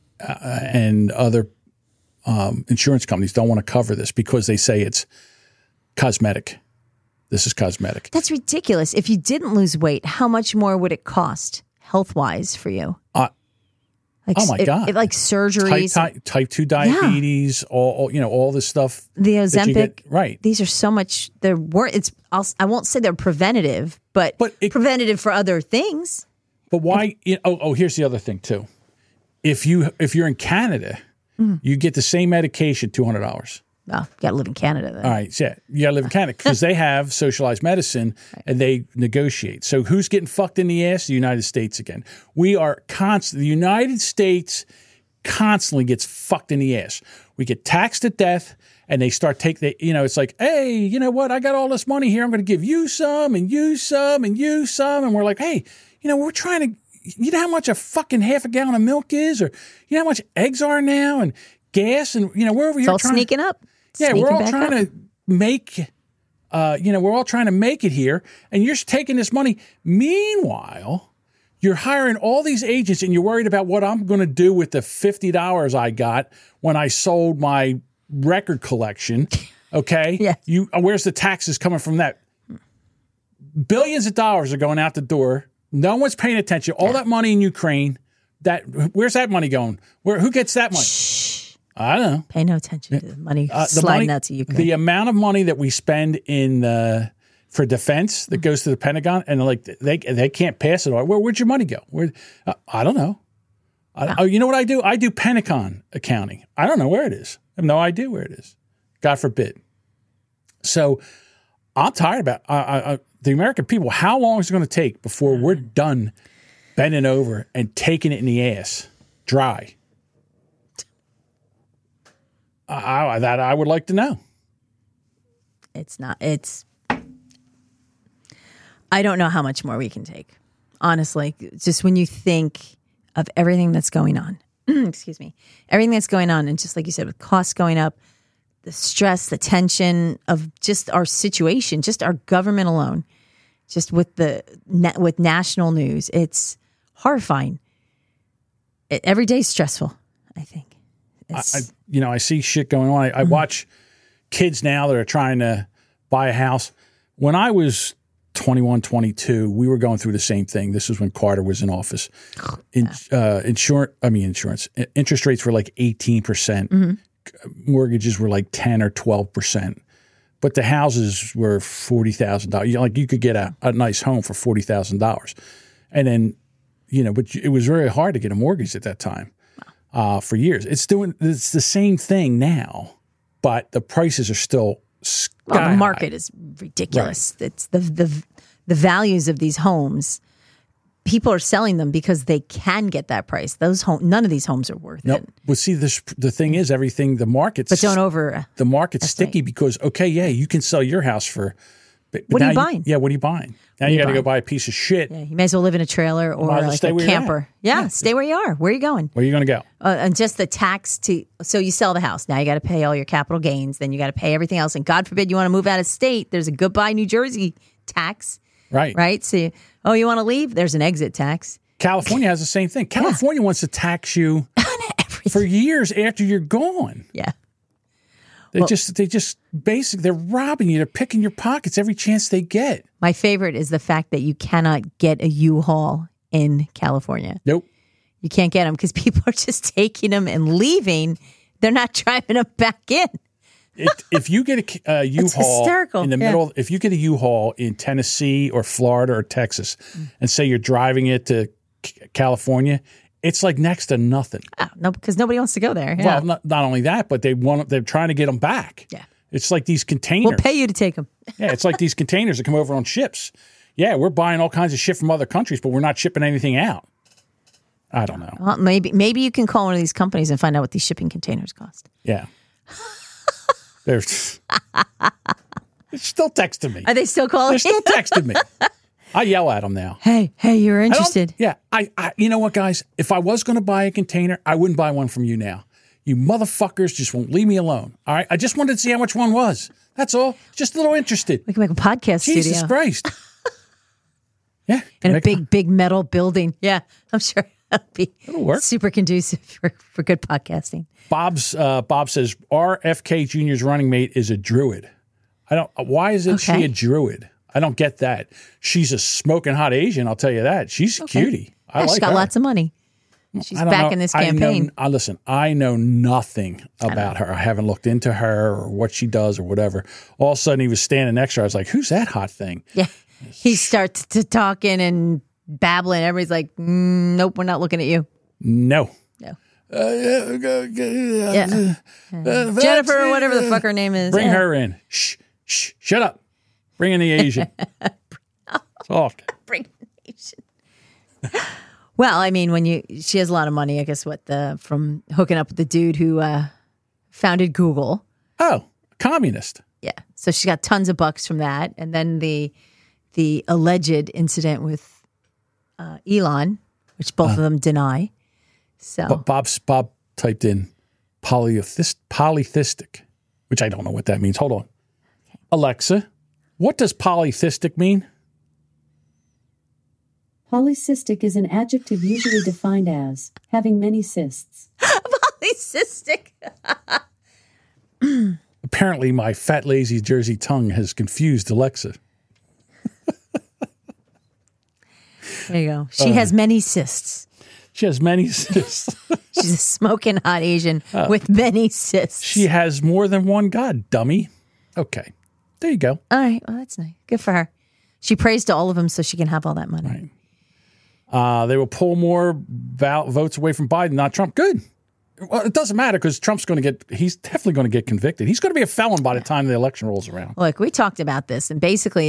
and other insurance companies don't want to cover this because they say it's cosmetic. This is cosmetic. That's ridiculous. If you didn't lose weight, how much more would it cost health-wise for you? Oh my God. Like surgeries. Type 2 diabetes, all this stuff. The Ozempic. Right. These are so much, I won't say they're preventative, but preventative for other things. But why? Here's the other thing too. If you're in Canada, you get the same medication, $200. Well, you got to live in Canada then. All right, yeah, you got to live in Canada because they have socialized medicine and they negotiate. So who's getting fucked in the ass? The United States again. We are constant. The United States constantly gets fucked in the ass. We get taxed to death, and they start it's like, hey, you know what? I got all this money here. I'm going to give you some and you some and you some. And we're like, hey, we're trying to, you know how much a fucking half a gallon of milk is? Or you know how much eggs are now and gas? And, we're over here all sneaking up. Yeah, we're all trying to make, we're all trying to make it here. And you're taking this money. Meanwhile, you're hiring all these agents and you're worried about what I'm going to do with the $50 I got when I sold my record collection. Okay. Yeah. Where's the taxes coming from that? Billions of dollars are going out the door. No one's paying attention. All that money in Ukraine, where's that money going? Who gets that money? Shh. I don't know. Pay no attention to the money sliding out to Ukraine. The amount of money that we spend for defense that goes to the Pentagon, and they can't pass it all. Where'd your money go? I don't know. You know what I do? I do Pentagon accounting. I don't know where it is. I have no idea where it is. God forbid. So I'm tired about the American people. How long is it going to take before we're done bending over and taking it in the ass dry? That I would like to know. I don't know how much more we can take. Honestly, just when you think of everything that's going on, excuse me, everything that's going on. And just like you said, with costs going up, the stress, the tension of just our situation, just our government alone, just with with national news, it's horrifying. Every day's stressful, I think. I see shit going on. I watch kids now that are trying to buy a house. When I was 21, 22, we were going through the same thing. This was when Carter was in office. Insurance. Interest rates were like 18%. Mm-hmm. Mortgages were like 10 or 12%. But the houses were $40,000. Like you could get a nice home for $40,000. And then, but it was very hard to get a mortgage at that time for years. It's the same thing now, but the prices are still the market is ridiculous. Right. It's the values of these homes. People are selling them because they can get that price. None of these homes are worth it. Well, see, the thing is, the market's the market's sticky because you can sell your house for. But what are you buying? What are you buying? Now you got to go buy a piece of shit. Yeah, you may as well live in a trailer or like a camper. Yeah, stay where you are. Where are you going? Where are you going to go? And just the tax so you sell the house. Now you got to pay all your capital gains. Then you got to pay everything else. And God forbid you want to move out of state. There's a goodbye New Jersey tax. Right. So, you want to leave? There's an exit tax. California has the same thing. California wants to tax you for years after you're gone. Yeah. They just basically, they're robbing you. They're picking your pockets every chance they get. My favorite is the fact that you cannot get a U-Haul in California. Nope. You can't get them because people are just taking them and leaving. They're not driving them back in. If you get a U-Haul in the middle, if you get a U-Haul in Tennessee or Florida or Texas and say you're driving it to California, it's like next to nothing. No, because nobody wants to go there. Yeah. Well, not only that, but they're trying to get them back. Yeah. It's like these containers. We'll pay you to take them. Yeah, it's like these containers that come over on ships. Yeah, we're buying all kinds of shit from other countries, but we're not shipping anything out. I don't know. Well, maybe you can call one of these companies and find out what these shipping containers cost. Yeah. They're still texting me. Are they still calling? They're still texting me. I yell at them now. Hey, you're interested. I you know what, guys? If I was going to buy a container, I wouldn't buy one from you now. You motherfuckers just won't leave me alone. All right? I just wanted to see how much one was. That's all. Just a little interested. We can make a podcast studio. Jesus Christ. Yeah. In a big metal building. Yeah, I'm sure it'll work. Super conducive for good podcasting. Bob says RFK Jr.'s running mate is a druid. Why isn't she a druid? I don't get that. She's a smoking hot Asian, I'll tell you that. She's a cutie. I like her. She's got lots of money. She's back in this campaign. Listen, I know nothing about her. I haven't looked into her or what she does or whatever. All of a sudden, he was standing next to her. I was like, who's that hot thing? Yeah. He starts to talking and babbling. Everybody's like, nope, we're not looking at you. No. Jennifer, or whatever the fuck her name is. Bring her in. Shh, shut up. Bring in the Asian. Soft. Bring in the Asian. Well, I mean, she has a lot of money, I guess, from hooking up with the dude who founded Google. Oh, communist. Yeah. So she got tons of bucks from that. And then the alleged incident with Elon, which both of them deny. So Bob typed in polytheistic, which I don't know what that means. Hold on. Okay. Alexa, what does polytheistic mean? Polycystic is an adjective usually defined as having many cysts. Polycystic. Apparently, my fat, lazy Jersey tongue has confused Alexa. There you go. She has many cysts. She has many cysts. She's a smoking hot Asian with many cysts. She has more than one god, dummy. Okay. There you go. All right. Well, that's nice. Good for her. She prays to all of them so she can have all that money. Right. They will pull more votes away from Biden, not Trump. Good. Well, it doesn't matter because Trump's he's definitely going to get convicted. He's going to be a felon by the time the election rolls around. Look, we talked about this, and basically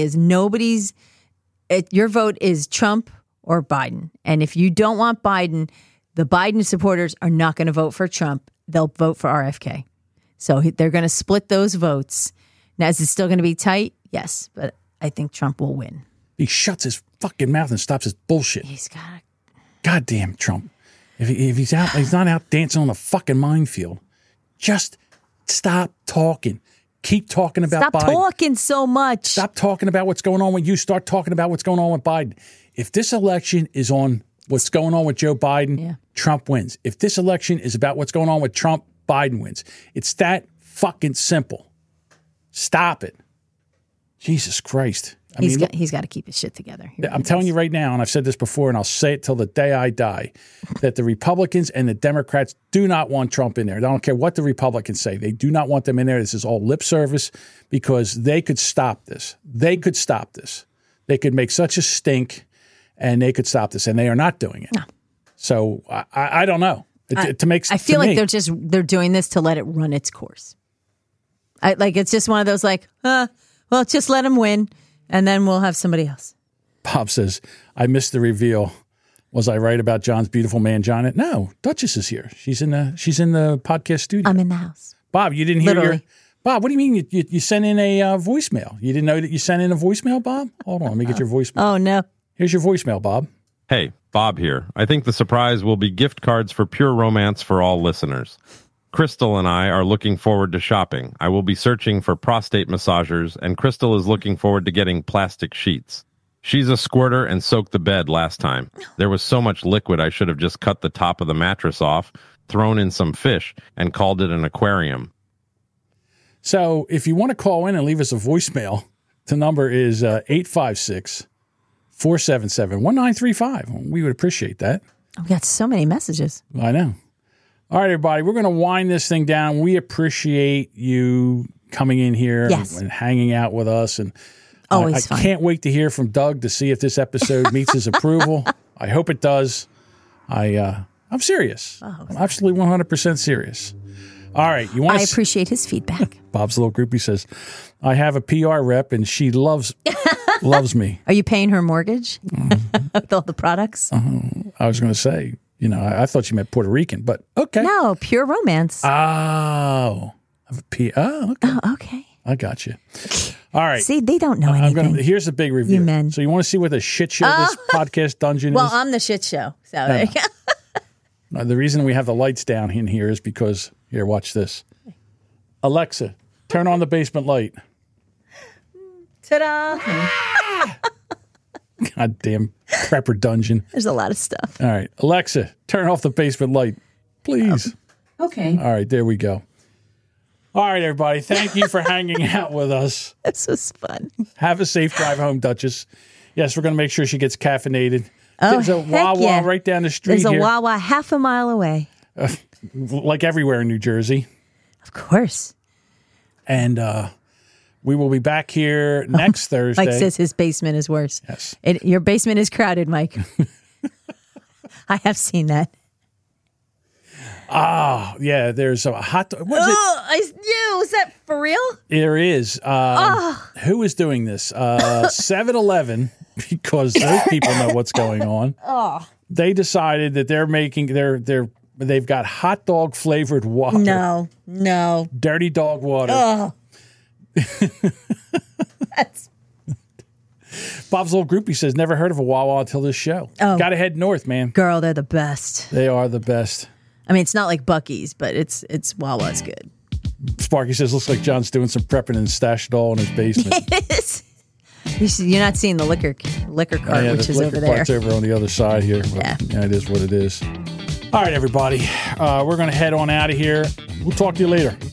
your vote is Trump or Biden. And if you don't want Biden, the Biden supporters are not going to vote for Trump. They'll vote for RFK. So they're going to split those votes. Now, is it still going to be tight? Yes, but I think Trump will win. He shuts his fucking mouth and stops his bullshit. He's got it. Goddamn Trump. If he's not out dancing on a fucking minefield. Just stop talking. Keep talking about Biden. Stop talking so much. Stop talking about what's going on with you. Start talking about what's going on with Biden. If this election is on what's going on with Joe Biden, Trump wins. If this election is about what's going on with Trump, Biden wins. It's that fucking simple. Stop it. Jesus Christ. He's got to keep his shit together. I'm telling you right now, and I've said this before, and I'll say it till the day I die, that the Republicans and the Democrats do not want Trump in there. I don't care what the Republicans say. They do not want them in there. This is all lip service because they could stop this. They could stop this. They could make such a stink, and they could stop this, and they are not doing it. No. So I don't know. I feel like they're doing this to let it run its course. It's just one of those well, just let them win. And then we'll have somebody else. Bob says, I missed the reveal. Was I right about John's beautiful mangina? No, Duchess is here. She's in the podcast studio. I'm in the house. Bob, you didn't hear Bob, what do you mean? You sent in a voicemail. You didn't know that you sent in a voicemail, Bob? Hold on, let me get your voicemail. Oh, no. Here's your voicemail, Bob. Hey, Bob here. I think the surprise will be gift cards for Pure Romance for all listeners. Crystal and I are looking forward to shopping. I will be searching for prostate massagers, and Crystal is looking forward to getting plastic sheets. She's a squirter and soaked the bed last time. There was so much liquid I should have just cut the top of the mattress off, thrown in some fish, and called it an aquarium. So if you want to call in and leave us a voicemail, the number is 856-477-1935. We would appreciate that. We got so many messages. I know. All right, everybody, we're going to wind this thing down. We appreciate you coming in here and hanging out with us. And always I can't wait to hear from Doug to see if this episode meets his approval. I hope it does. I'm serious. I'm absolutely 100% serious. All right. I appreciate his feedback. Bob's little groupie says, I have a PR rep and she loves me. Are you paying her mortgage with all the products? I was going to say. I thought you meant Puerto Rican, but okay. No, Pure Romance. Oh. Okay. Oh, okay. I got you. All right. See, they don't know anything. Here's a big review. You men. So you want to see what the shit show this podcast dungeon is? Well, I'm the shit show. So there you go. The reason we have the lights down in here is because, here, watch this. Alexa, turn on the basement light. Ta-da. Goddamn prepper dungeon. There's a lot of stuff. All right. Alexa, turn off the basement light, please. Okay. All right. There we go. All right, everybody. Thank you for hanging out with us. This was fun. Have a safe drive home, Duchess. Yes, we're going to make sure she gets caffeinated. Oh, There's a Wawa right down the street. There's a Wawa half a mile away. Like everywhere in New Jersey. Of course. And we will be back here next Thursday. Mike says his basement is worse. Yes. Your basement is crowded, Mike. I have seen that. Oh, yeah. There's a hot... I knew. Is that for real? There is. Who is doing this? 7-Eleven, because those people know what's going on. they decided that they're making they've got hot dog flavored water. No. Dirty dog water. Oh. That's Bob's little groupie says, never heard of a Wawa until this show. Oh. Got to head north, man. Girl, they're the best. They are the best. I mean, it's not like Buc-ee's, but it's Wawa's good. Sparky says, looks like John's doing some prepping and stashed it all in his basement. It is. You're not seeing the liquor cart, which is over there. Cart's over on the other side here. Yeah. It is what it is. All right, everybody. We're going to head on out of here. We'll talk to you later.